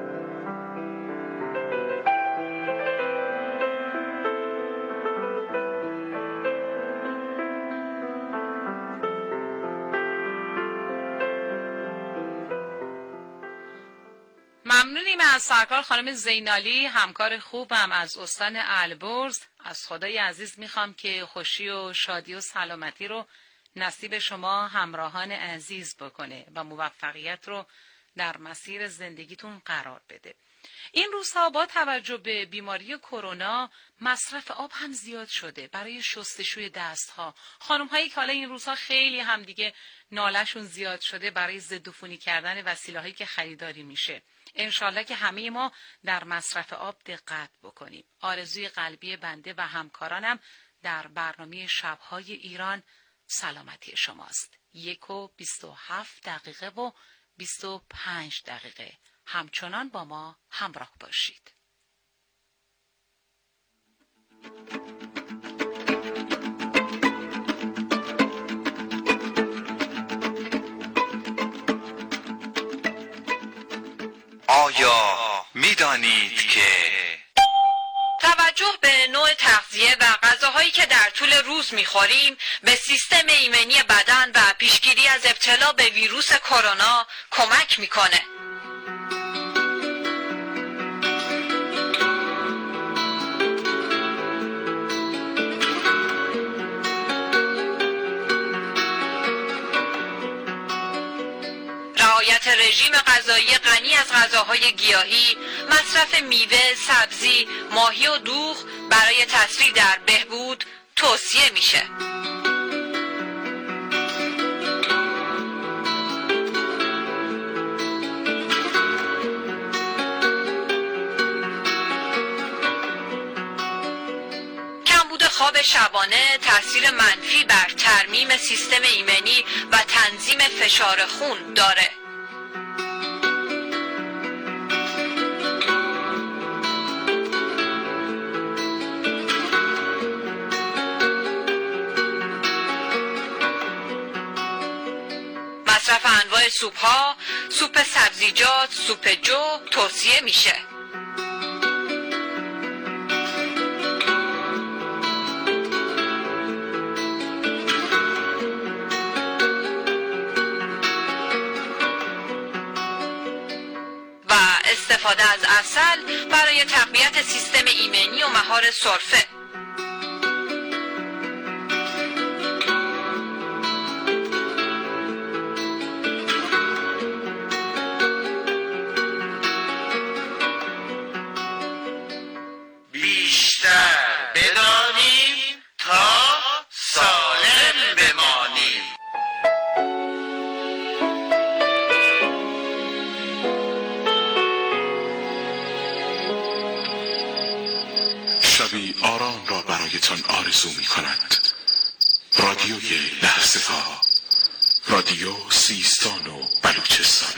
Speaker 1: ممنونیم از سرکار خانم زینالی، همکار خوبم از استان البرز. از خدای عزیز میخوام که خوشی و شادی و سلامتی رو نصیب شما همراهان عزیز بکنه و موفقیت رو در مسیر زندگیتون قرار بده. این روزها با توجه به بیماری کرونا مصرف آب هم زیاد شده برای شستشوی دستها. خانم هایی که حالا این روزها خیلی هم دیگه نالشون زیاد شده برای ضد عفونی کردن وسیله هایی که خریداری میشه. انشالله که همه ما در مصرف آب دقت بکنیم. آرزوی قلبی بنده و همکارانم در برنامه شب‌های ایران سلامتی شماست. یک و بیست و هفت دقیقه و بیست و پنج دقیقه. همچنان با ما همراه باشید.
Speaker 5: آیا می‌دانید که
Speaker 1: توجه به نوع تغذیه و غذاهایی که در طول روز می‌خوریم به سیستم ایمنی بدن و پیشگیری از ابتلا به ویروس کرونا کمک می‌کنه. رعایت رژیم غذایی غنی از غذاهای گیاهی، مصرف میوه، سبزی، ماهی و دوغ برای تسریع در بهبود توصیه میشه. کمبود خواب شبانه تاثیر منفی بر ترمیم سیستم ایمنی و تنظیم فشار خون داره. مصرف انواع سوپ‌ها، سوپ سبزیجات، سوپ جو توصیه میشه. و استفاده از عسل برای تقویت سیستم ایمنی و مهار سرفه.
Speaker 6: بیشتر بدانیم تا سالم بمانیم.
Speaker 3: شبی آرام را برایتان آرزو می کند. رادیوی لحظه ها، رادیو سیستان و بلوچستان.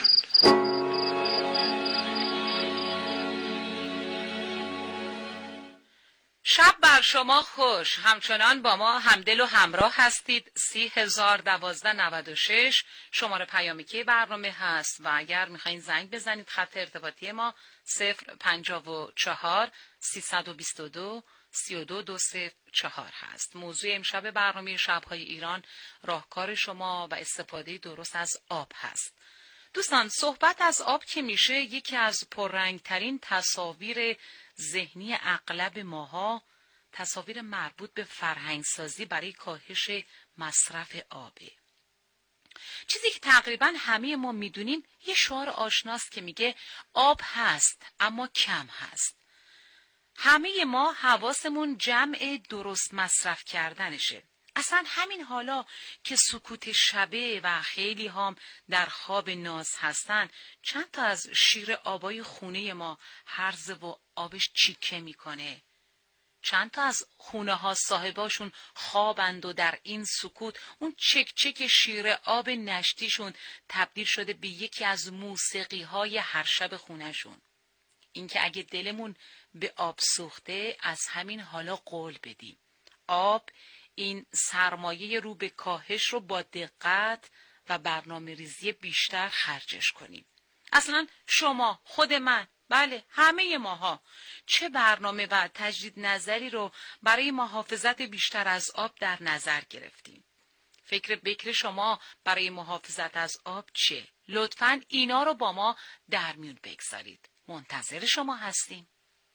Speaker 1: شب بر شما خوش. همچنان با ما همدل و همراه هستید. سی هزار دوازده نود و شش شماره پیامکی برنامه هست و اگر میخواین زنگ بزنید خط ارتباطی ما صفر پنجاه و چهار سیصد و بیست و دو سی و دو دو صفر چهار هست. موضوع امشب برنامه شب‌های ایران راهکار شما و استفاده درست از آب هست. دوستان، صحبت از آب که میشه یکی از پررنگترین تصاویر ذهنی اغلب ماها تصاویر مربوط به فرهنگسازی برای کاهش مصرف آبه. چیزی که تقریبا همه ما میدونیم یه شعار آشناست که میگه آب هست اما کم هست. همه ما حواسمون جمع درست مصرف کردنشه. اصلا همین حالا که سکوت شبه و خیلی هم در خواب ناز هستن، چند تا از شیر آبای خونه ما هرزه و آبش چیکه میکنه. چند تا از خونه ها صاحباشون خوابند و در این سکوت اون چک چک شیر آب نشتیشون تبدیل شده به یکی از موسیقی های هر شب خونهشون. اینکه اگه دلمون به آب سوخته از همین حالا قول بدیم. آب، این سرمایه رو به کاهش رو با دقت و برنامه ریزی بیشتر خرجش کنیم. اصلا شما، خود من، بله همه ماها چه برنامه و تجدید نظری رو برای محافظت بیشتر از آب در نظر گرفتیم؟ فکر بکر شما برای محافظت از آب چه؟ لطفاً اینا رو با ما در میون بگذارید. منتظر شما هستیم.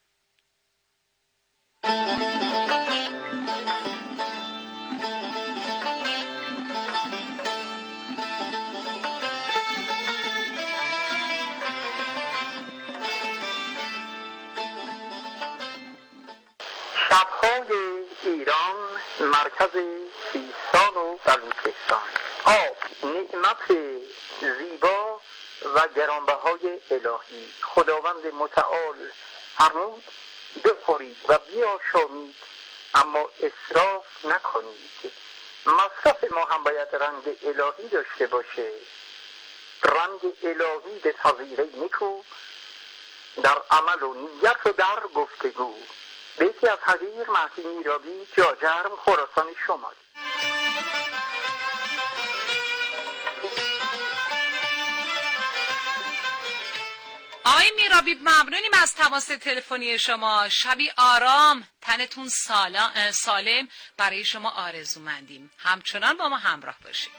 Speaker 8: شب‌های ایران، مرکز سیستان و بلوچستان. آب نعمت زیبا و گرانبهای الهی. خداوند متعال فرمود بخورید و بیاشامید اما اسراف نکنید. مصرف ما هم باید رنگ الهی داشته باشه، رنگ الهی به تغییر نیکو در عمل و نیت و در گفتگو. بیتی از حقیر مهدی میرابی، جاجرم، خراسان شمال.
Speaker 1: آقای میرابی، ممنونیم از تماس تلفنی شما. شبی آرام، تنتون سالم برای شما آرزومندیم. همچنان با ما همراه باشید.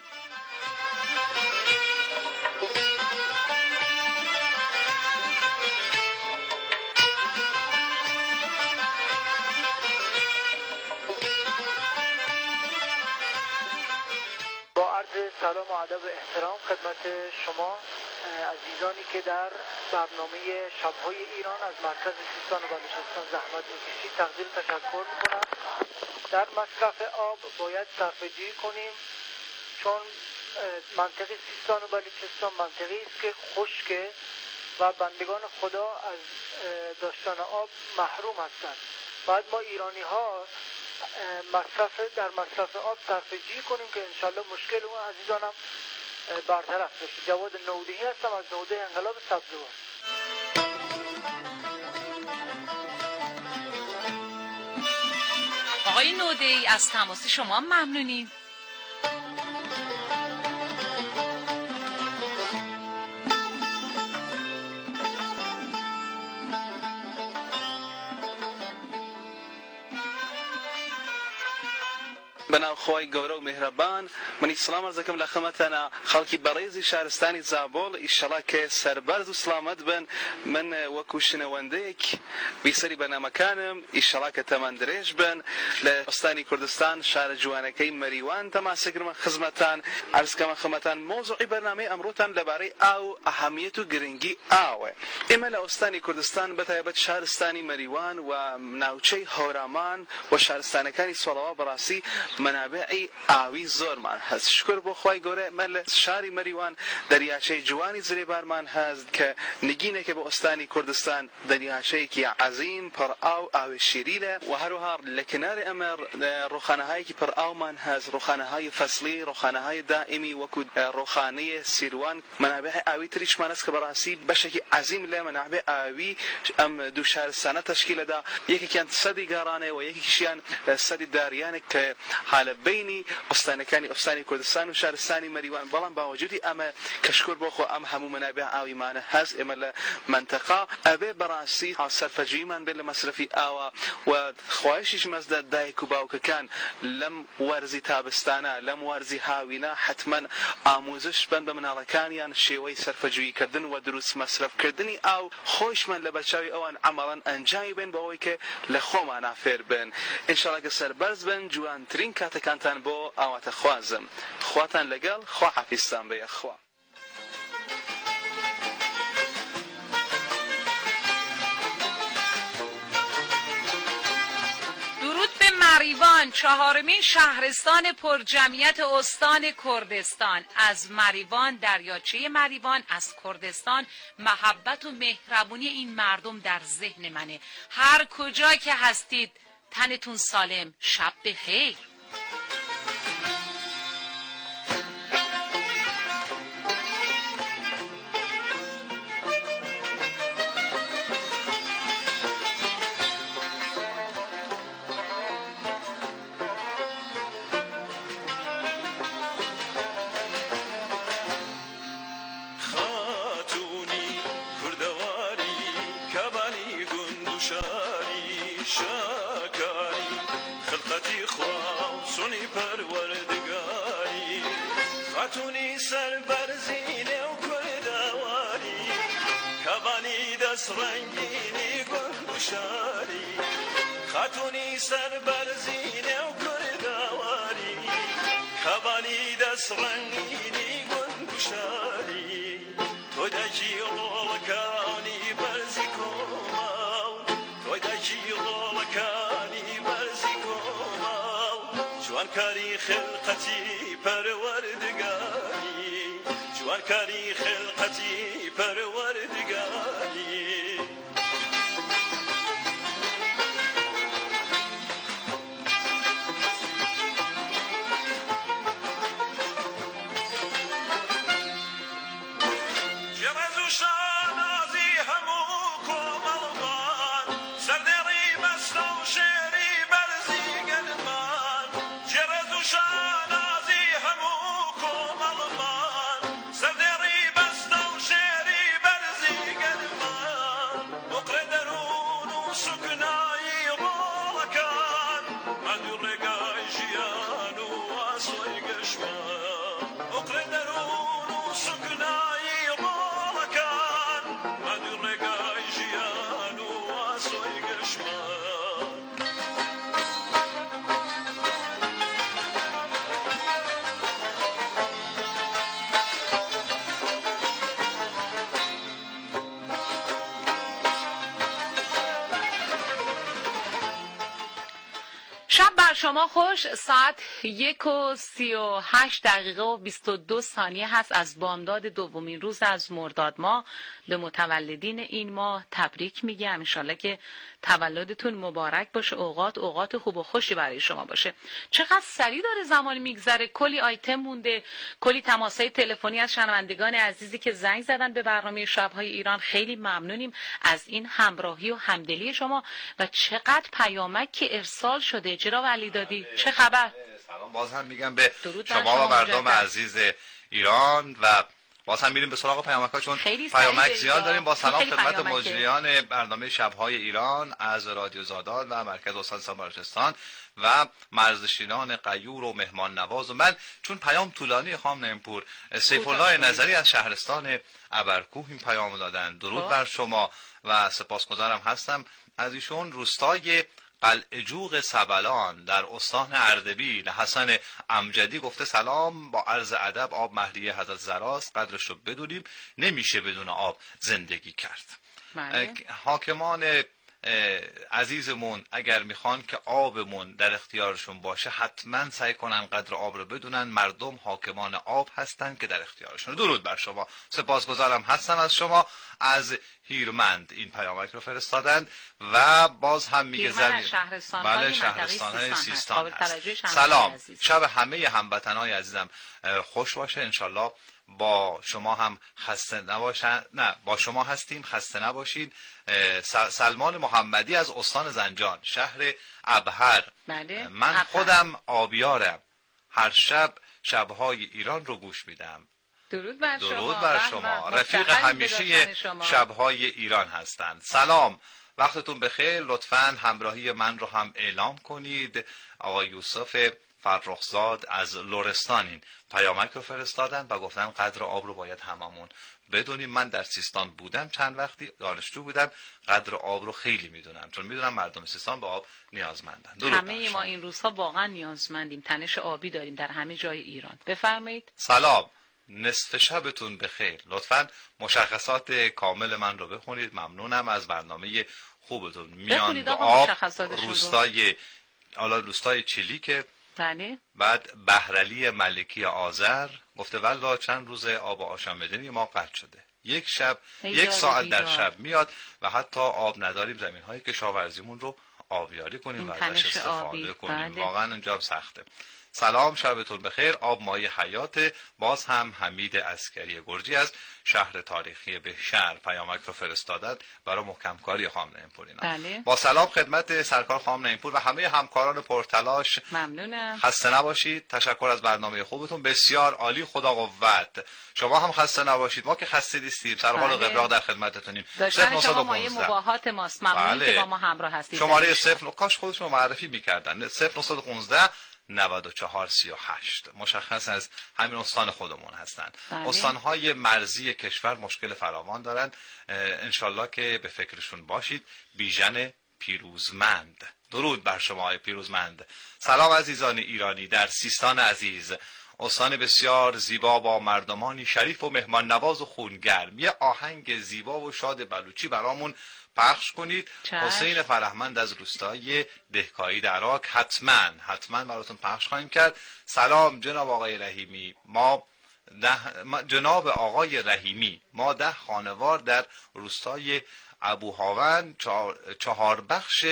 Speaker 17: سلام و ادب و احترام خدمت شما عزیزانی که در برنامه شب‌های ایران از مرکز سیستان و بلوچستان زحمت می‌کشید. تقدیر تشکر می‌کنم. در مصرف آب باید صرفه‌جویی کنیم، چون منطقه سیستان و بلوچستان منطقه‌ای است که خشکه و بندگان خدا از داشتن آب محروم هستند. باید ما ایرانی‌ها مصرف در مصرف آب صرفه‌جویی کنیم که انشالله مشکل اون عزیزانم برطرف بشه. جواد نودهی هستم از نوده انقلاب سبزوار.
Speaker 1: آقای نودهی، از تماس شما ممنونیم.
Speaker 18: بناو خوای گەورە و مهرەبان، منی سلام عرض دەکەم لە خەمەتانە خەڵکی بەڕێزی شارستانی زابۆڵ. ئیشەڵا کە سەربەرز و سلامەت بن. من وەکو شنەوەندەیەک بیسەری بەنامەکانم ئیشەڵا کە تەمەن درێژ بن لە ئەستانی کوردستان شارە جوانەکەی مەریوان تەماسەگرمە خزمەتان. عرضکەمە خەمەتان مۆزوعی بەرنامەی ئەمڕۆتان لەبارەی ئاو ئەهەمیەت و گرنگی ئاوە. ئێمە لە ئەستانی کوردستان بەتایبەت شارستانی مەریوان و ناوچەی هەورامان و شارستانەکانی سۆڵەوە بەڕاستی منابعی ئاوی زۆرمان هەست شکر بۆ خی گەورە من لە شاری مەریوان دەریاچەی جوانی زرێبارمان هەست کە نگینێکە بە ئۆستانی کوردستان دەریاچەیەکی عەزیم پڕ ئاو ئاوی شیرینە و هەروها لە کناری ئەمە ڕۆخانەهایەکی پڕ ئاومان هەست ڕۆخانەهای فەسلی ڕۆخانەهای دائمی وەکو ڕۆخانەی سیروان منابع ئاوی تریشمان هەست کە بەڕاستی بەشێکی عەزیم لە منابع ئاوی ئەم دوو شارستانە تەشکیلەدا یەکێکیان سەدی گاڕانەیە و یەکێکیشیان سەدی داریانێک کە حالە بینی ئۆستانەکانی ئۆستانی کوردستان و شارستانی مەریوان بەڵام باوەجودی ئەمە کەشکر بۆ خۆ ئەم هەموو منابع ئاویمانە هەست ئێمە لە منتەقا ئەبێ بەڕاستی سەرفەرجیمان بێت لە مەصرفی ئاوا و خوایشیش مەزدە دایک و باوکەکان لەم وەرزی تابستانە لەم وەرزی هاوینە حتمەن ئاموزش بن بە مناڵەکانیان شێوەی سەرفەجوویکردن و دروست مەصرفکردنی ئاو خۆشمان لە بەرچاوی ئەوان عەمەڵەن ئەنجامی بن بەوەی کە لە خۆمانە فێر بن ئینشاڵڵا کە سەربەرز بن جوانترین کاتەکانتان بۆ ئاواتە خوازم خواتان لەگەڵ خوا حەفیزتان بێ خوا
Speaker 1: مریوان چهارمین شهرستان پرجمعیت استان کردستان. از مریوان، دریاچه مریوان، از کردستان محبت و مهربونی این مردم در ذهن منه. هر کجا که هستید تنتون سالم، شب بخیر.
Speaker 19: رنگینی گلگشاری خاتونی سر برزینه و کردواری کبانی دست رنگینی گلگشاری تو دکی غلکانی برزی کمال تو دکی غلکانی برزی کمال جوانکاری خلقتی پروردگاری جوانکاری خلقتی پروردگاری
Speaker 1: شما خوش. ساعت یک و سی و هشت دقیقه و بیست و دو ثانیه هست از بامداد دومین روز از مرداد ماه. به متولدین این ماه تبریک میگم. انشالله که تولدتون مبارک باشه، اوقات اوقات خوب و خوشی برای شما باشه. چقدر سریع داره زمان میگذره، کلی آیتم مونده، کلی تماسهای تلفنی از شنوندگان عزیزی که زنگ زدن به برنامه شب‌های ایران. خیلی ممنونیم از این همراهی و همدلی شما و چقدر پیامک که ارسال شده. جناب علیدادی چه خبر؟
Speaker 5: سلام باز هم میگم به شما و مردم عزیز ایران و باز هم میریم به سراغ پیامک ها چون پیامک زیاد داریم. با سلام خدمت مجریان برنامه شب‌های ایران از رادیو زادان و مرکز استان بلوچستان و مرزنشینان غیور و مهمان نواز. و من چون پیام طولانی خانم نعیم‌پور، سیف الله نظری از شهرستان ابرکوه این پیام دادن. درود بر شما و سپاسگزارم هستم از ایشون. روستای قلعه‌جوق سبلان در استان اردبیل حسن امجدی گفته سلام، با عرض ادب آب مهریه حضرت زراست، قدرش رو بدونیم، نمیشه بدون آب زندگی کرد. معنی؟ حاکمان عزیزمون اگر میخوان که آبمون در اختیارشون باشه حتما سعی کنن قدر آب رو بدونن. مردم حاکمان آب هستن که در اختیارشون. درود بر شما. سپاسگزارم هستم از شما. از هیرمند این پیامک رو فرستادند و باز هم میگه زمین بله شهرستان‌های سیستان هست. سلام، شب همه هموطنای عزیزم خوش باشه. انشالله با شما هم خسته نباشن. نه با شما هستیم، خسته نباشید. سلمان محمدی از استان زنجان شهر ابهر.
Speaker 1: بله.
Speaker 5: من ابهر. خودم آبیارم، هر شب شبهای ایران رو گوش میدم.
Speaker 1: درود بر شما.
Speaker 5: درود بر شما. رفیق همیشه شبهای ایران هستند. سلام، وقتتون بخیر. لطفاً همراهی من رو هم اعلام کنید. آقای یوسف فرخزاد از لرستان این پیامک رو فرستادن و گفتن قدر آب رو باید هممون بدونیم. من در سیستان بودم، چند وقتی دانشجو بودم، قدر آب رو خیلی میدونم، چون میدونم مردم سیستان به آب نیازمندن.
Speaker 1: همه ما این روزها واقعا نیازمندیم. تنش آبی داریم در همه جای ایران. بفرمایید.
Speaker 5: سلام، نصف شبتون بخیر. لطفاً مشخصات کامل من رو بخونید. ممنونم از برنامه خوبتون. میان آب روستای حالا روستای چیلی که
Speaker 1: بله.
Speaker 5: بعد بهرعلی ملکی آذر گفته والله چند روز آب آشامیدنی ما قطع شده. یک شب یک ساعت در شب میاد و حتی آب نداریم. زمین های کشاورزیمون رو آبیاری کنیم و ازش استفاده کنیم. بله. واقعا اونجا سخته. سلام، شبتون بخیر. آب مایه حیات. باز هم حمید عسکری گرجی از شهر تاریخی بهشهر پیامک رو فرستادن برای محکم کاری خامنه اینپور.
Speaker 1: بله.
Speaker 5: با سلام خدمت سرکار خامنه اینپور و همه همکاران پرتلاش.
Speaker 1: ممنونم.
Speaker 5: خسته نباشید. تشکر از برنامه خوبتون، بسیار عالی. خدا قوت. شما هم خسته نباشید. ما که خسته نیستیم، سر حال و قبراق در خدمتتونیم.
Speaker 1: داشتن شما مایه مباهات ماست. ممنونم بله. که با ما همراه هستید.
Speaker 5: شماره صفر کاش خودشون معرفی می‌کردن. صفر نه یک پنج نود و چهار سی و هشت مشخص از همین استان خودمون هستند. بله. استانهای مرزی کشور مشکل فراوان دارند. انشالله که به فکرشون باشید. بیژن پیروزمند. درود بر شما های پیروزمند. سلام عزیزان ایرانی در سیستان عزیز، استان بسیار زیبا با مردمانی شریف و مهمان نواز و خونگرم. یه آهنگ زیبا و شاد بلوچی برامون پخش کنید. حسین فرهمند از روستای دهکایی در عراق. حتما حتما براتون پخش خواهیم کرد. سلام جناب آقای رحیمی. ما ده جناب آقای رحیمی ما ده خانوار در روستای ابوهاون چهار, چهار بخش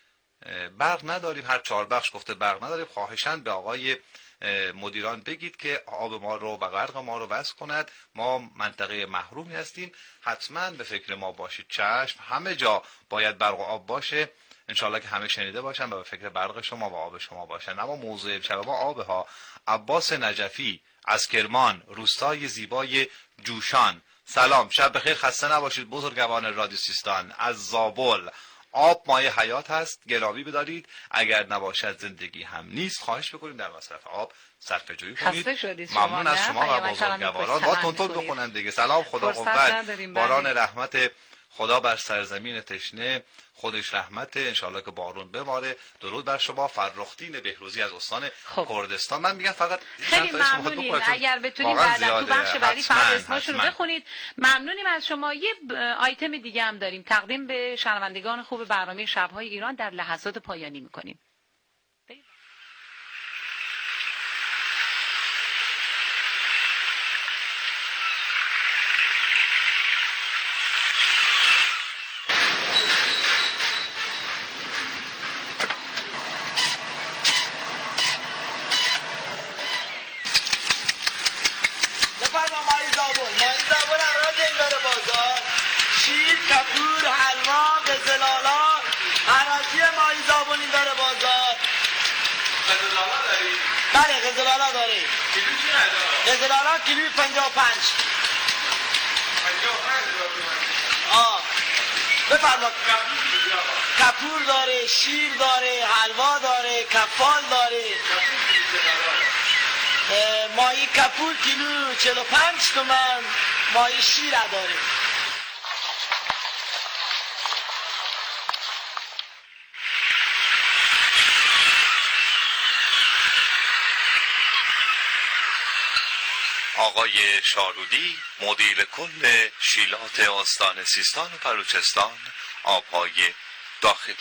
Speaker 5: برق نداریم. هر چهار بخش گفته برق نداریم. خواهشاً به آقای مدیران بگید که آب ما رو و برق ما رو وصل کند. ما منطقه محرومی هستیم. حتما به فکر ما باشید. چشم، همه جا باید برق و آب باشه. انشالله که همه شنیده باشن و به فکر برق شما و آب شما باشن. اما موضوع امشب ما آب ها. عباس نجفی از کرمان، روستای زیبای جوشان. سلام، شب بخیر، خسته نباشید بزرگوار رادیو سیستان. از زابل، آب مایه حیات هست، گرامی بدارید. اگر نباشد زندگی هم نیست. خواهش بکنیم در مصرف آب صرفه جویی کنید. ممنون از شما و بزرگواران. با تونتون بخونن دیگه. سلام، خدا قوت. باران رحمت خدا بر سرزمین تشنه خودش رحمته. انشالله که بارون بباره. درود بر شما. فرخدین بهروزی از استان کردستان. من میگم فقط
Speaker 1: خیلی ممنونیم اگر بتونیم بعدا تو بخش بعدی فقط اسمشون رو بخونید. ممنونیم از شما. یه آیتم دیگه هم داریم تقدیم به شنوندگان خوب برنامه شب‌های ایران در لحظات پایانی میکنیم.
Speaker 6: بله قزلالا داری. قزلالا کیلوی پنجاه و پنج. آه بفرما. کپور داره، شیر داره، حلوا داره، کفال داره. ماهی کپور کیلو چهل و پنج تومن. ماهی شیر داره.
Speaker 5: آقای شارودی مدیر کل شیلات آستان سیستان و بلوچستان آبهای داخل.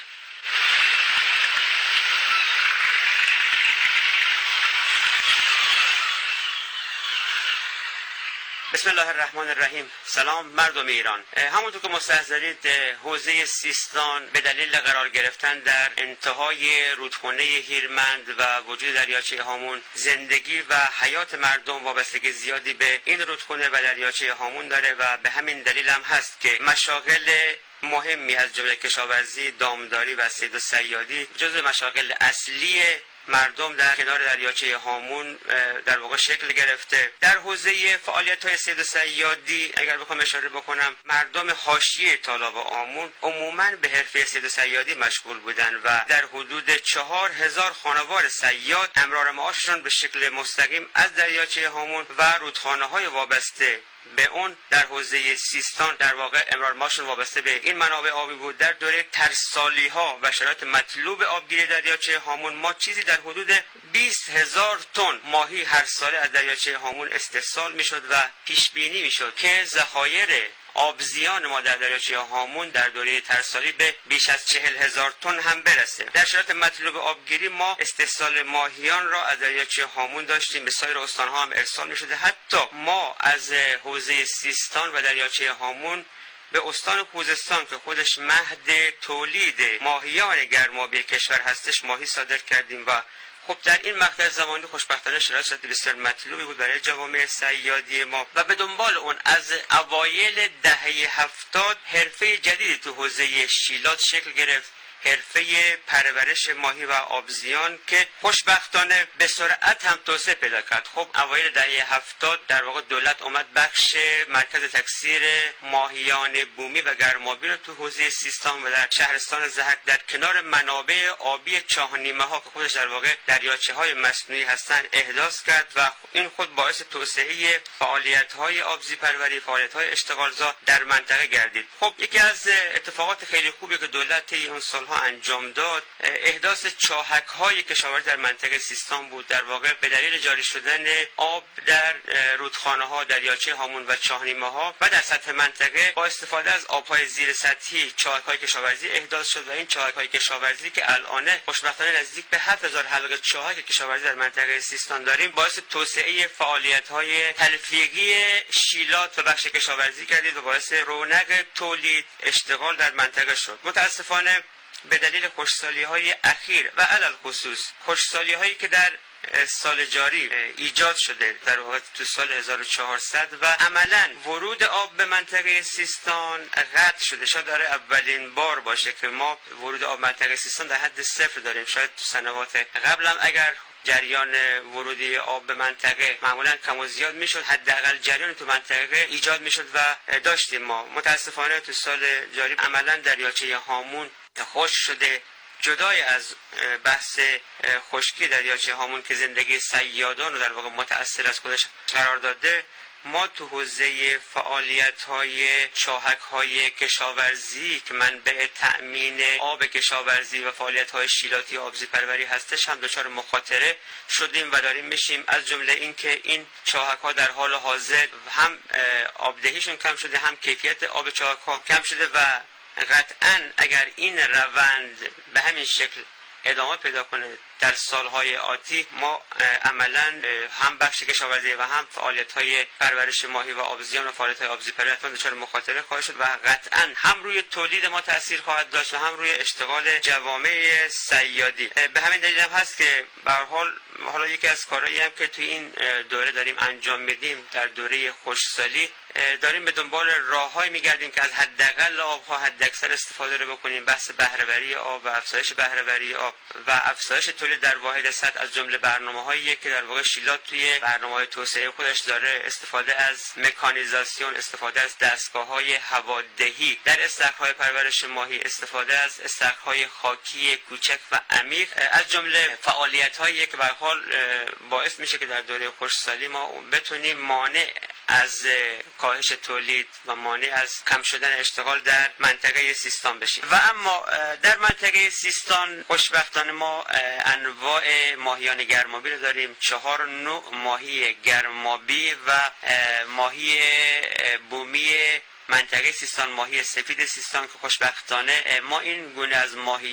Speaker 20: بسم الله الرحمن الرحیم. سلام مردم ایران. همونطور که مستحضر دارید حوزه سیستان به دلیل قرار گرفتن در انتهای رودخانه هیرمند و وجود دریاچه هامون زندگی و حیات مردم وابستگی زیادی به این رودخانه و دریاچه هامون داره و به همین دلیل هم هست که مشاغل مهمی از جمله کشاورزی، دامداری و صید و صیادی جزو مشاغل اصلی مردم در کنار دریاچه هامون در واقع شکل گرفته. در حوزه فعالیت‌های صید و صیادی اگر بخوام اشاره بکنم، مردم حاشیه تالاب هامون عموماً به حرفه صید و صیادی مشغول بودن و در حدود چهار هزار خانوار صیاد امرار معاششون به شکل مستقیم از دریاچه هامون و رودخانه‌های وابسته به اون در حوزه سیستان در واقع امرار معاششون وابسته به این منابع آبی بود. در دوره ترسالی ها و شرایط مطلوب آبگیری دریاچه هامون ما چیزی در حدود بیست هزار تن ماهی هر ساله از دریاچه هامون استحصال میشد و پیش بینی میشد که ذخایر آبزیان ما در دریاچه هامون در دوره ترسالی به بیش از چهل هزار تن هم برسه. در شرایط مطلوب آبگیری ما استحصال ماهیان را از دریاچه هامون داشتیم، به سایر استانها هم ارسال میشده. حتی ما از حوزه سیستان و دریاچه هامون به استان خوزستان که خودش مهد تولید ماهیان گرمابی کشور هستش ماهی صادر کردیم و خب در این مقطع زمانی خوشبختانه شرایط بسیار مطلوبی بود برای جوامع صیادی ما و به دنبال اون از اوایل دهه هفتاد حرفه جدیدی تو حوزه شیلات شکل گرفت، حرفه پرورش ماهی و آبزیان که خوشبختانه به سرعت هم توسعه پیدا کرد. خب اوایل دهه هفتاد در واقع دولت اومد بخش مرکز تکثیر ماهیان بومی و گرمابی رو تو حوزه سیستان و در شهرستان ضحک در کنار منابع آبی چاهنیمه ها که خودش در واقع دریاچه های مصنوعی هستند احداث کرد و این خود باعث توسعه فعالیت های آبزی پروری، فعالیت های اشتغالزا در منطقه گردید. خب یکی از اتفاقات خیلی خوبی که دولت اون سال انجام داد احداث چاهک های کشاورزی در منطقه سیستان بود. در واقع به دلیل جاری شدن آب در رودخانه ها، دریاچه هامون و چاهنیمه ها و در سطح منطقه با استفاده از آبهای زیر سطحی چاهک های کشاورزی احداث شد و این چاهک های کشاورزی که الان خوشبختانه نزدیک به هفت هزار حلقه چاهک کشاورزی در منطقه سیستان داریم باعث توسعه فعالیت های تلفیقی شیلات و بخش کشاورزی گردید و باعث رونق تولید اشتغال در منطقه شد. متاسفانه به دلیل خشکسالی های اخیر و علل خصوص خشکسالی هایی که در سال جاری ایجاد شده در واقع تو سال هزار و چهارصد و عملا ورود آب به منطقه سیستان قطع شده. شاید داره اولین بار باشه که ما ورود آب منطقه سیستان در حد صفر داریم. شاید تو سنوات قبل هم اگر جریان ورودی آب به منطقه معمولا کم و زیاد میشد، حداقل جریان تو منطقه ایجاد میشد و داشتیم. ما متاسفانه تو سال جاری عملا دریاچه هامون خشک شده. جدای از بحث خشکی دریاچه هامون که زندگی صیادان رو در واقع متأثر از خودش قرار داده، ما تو حوزه فعالیت‌های چاهک‌های کشاورزی که منبع تأمین آب کشاورزی و فعالیت‌های شیلاتی آبزی پروری هستش هم دچار مخاطره شدیم و داریم میشیم. از جمله این که این چاهک‌ها در حال حاضر هم آبدهیشون کم شده، هم کیفیت آب چاهک‌ها کم شده و قطعاً اگر این روند به همین شکل ادامه پیدا کنه در سالهای آتی ما عملاً هم بخش کشاورزی و هم فعالیت‌های پرورش ماهی و آبزیان و فعالیت‌های آبزی پروری حتما دچار مخاطره خواهد شد و قطعاً هم روی تولید ما تأثیر خواهد داشت و هم روی اشتغال جوامع صیادی. به همین دلیل هم هست که به هر حال حالا یکی از کارهایی هم که توی این دوره داریم انجام میدیم در دوره خشکسالی داریم به دنبال راههایی میگردیم که از حداقل آبها حداکثر استفاده رو بکنیم. بحث بهره‌وری آب و افزایش بهره‌وری آب و افزایش تولید در واحد سطح از جمله برنامه‌هایی که در واقع شیلات توی برنامه‌های توسعه خودش داره استفاده از مکانیزاسیون، استفاده از دستگاه‌های هوادهی در استخرهای پرورش ماهی، استفاده از استخرهای خاکی کوچک و عمیق از جمله فعالیت‌هایی که به هر حال باعث میشه که در دوره خشکسالی ما بتونیم مانع از کاهش تولید و مانع از کم شدن اشتغال در منطقه سیستان بشیم. و اما در منطقه سیستان خوشبختانه ما انواع ماهیان گرمابی رو داریم. چهار نوع ماهی گرمابی و ماهی بومی منطقه سیستان، ماهی سفید سیستان که خوشبختانه ما این گونه از ماهی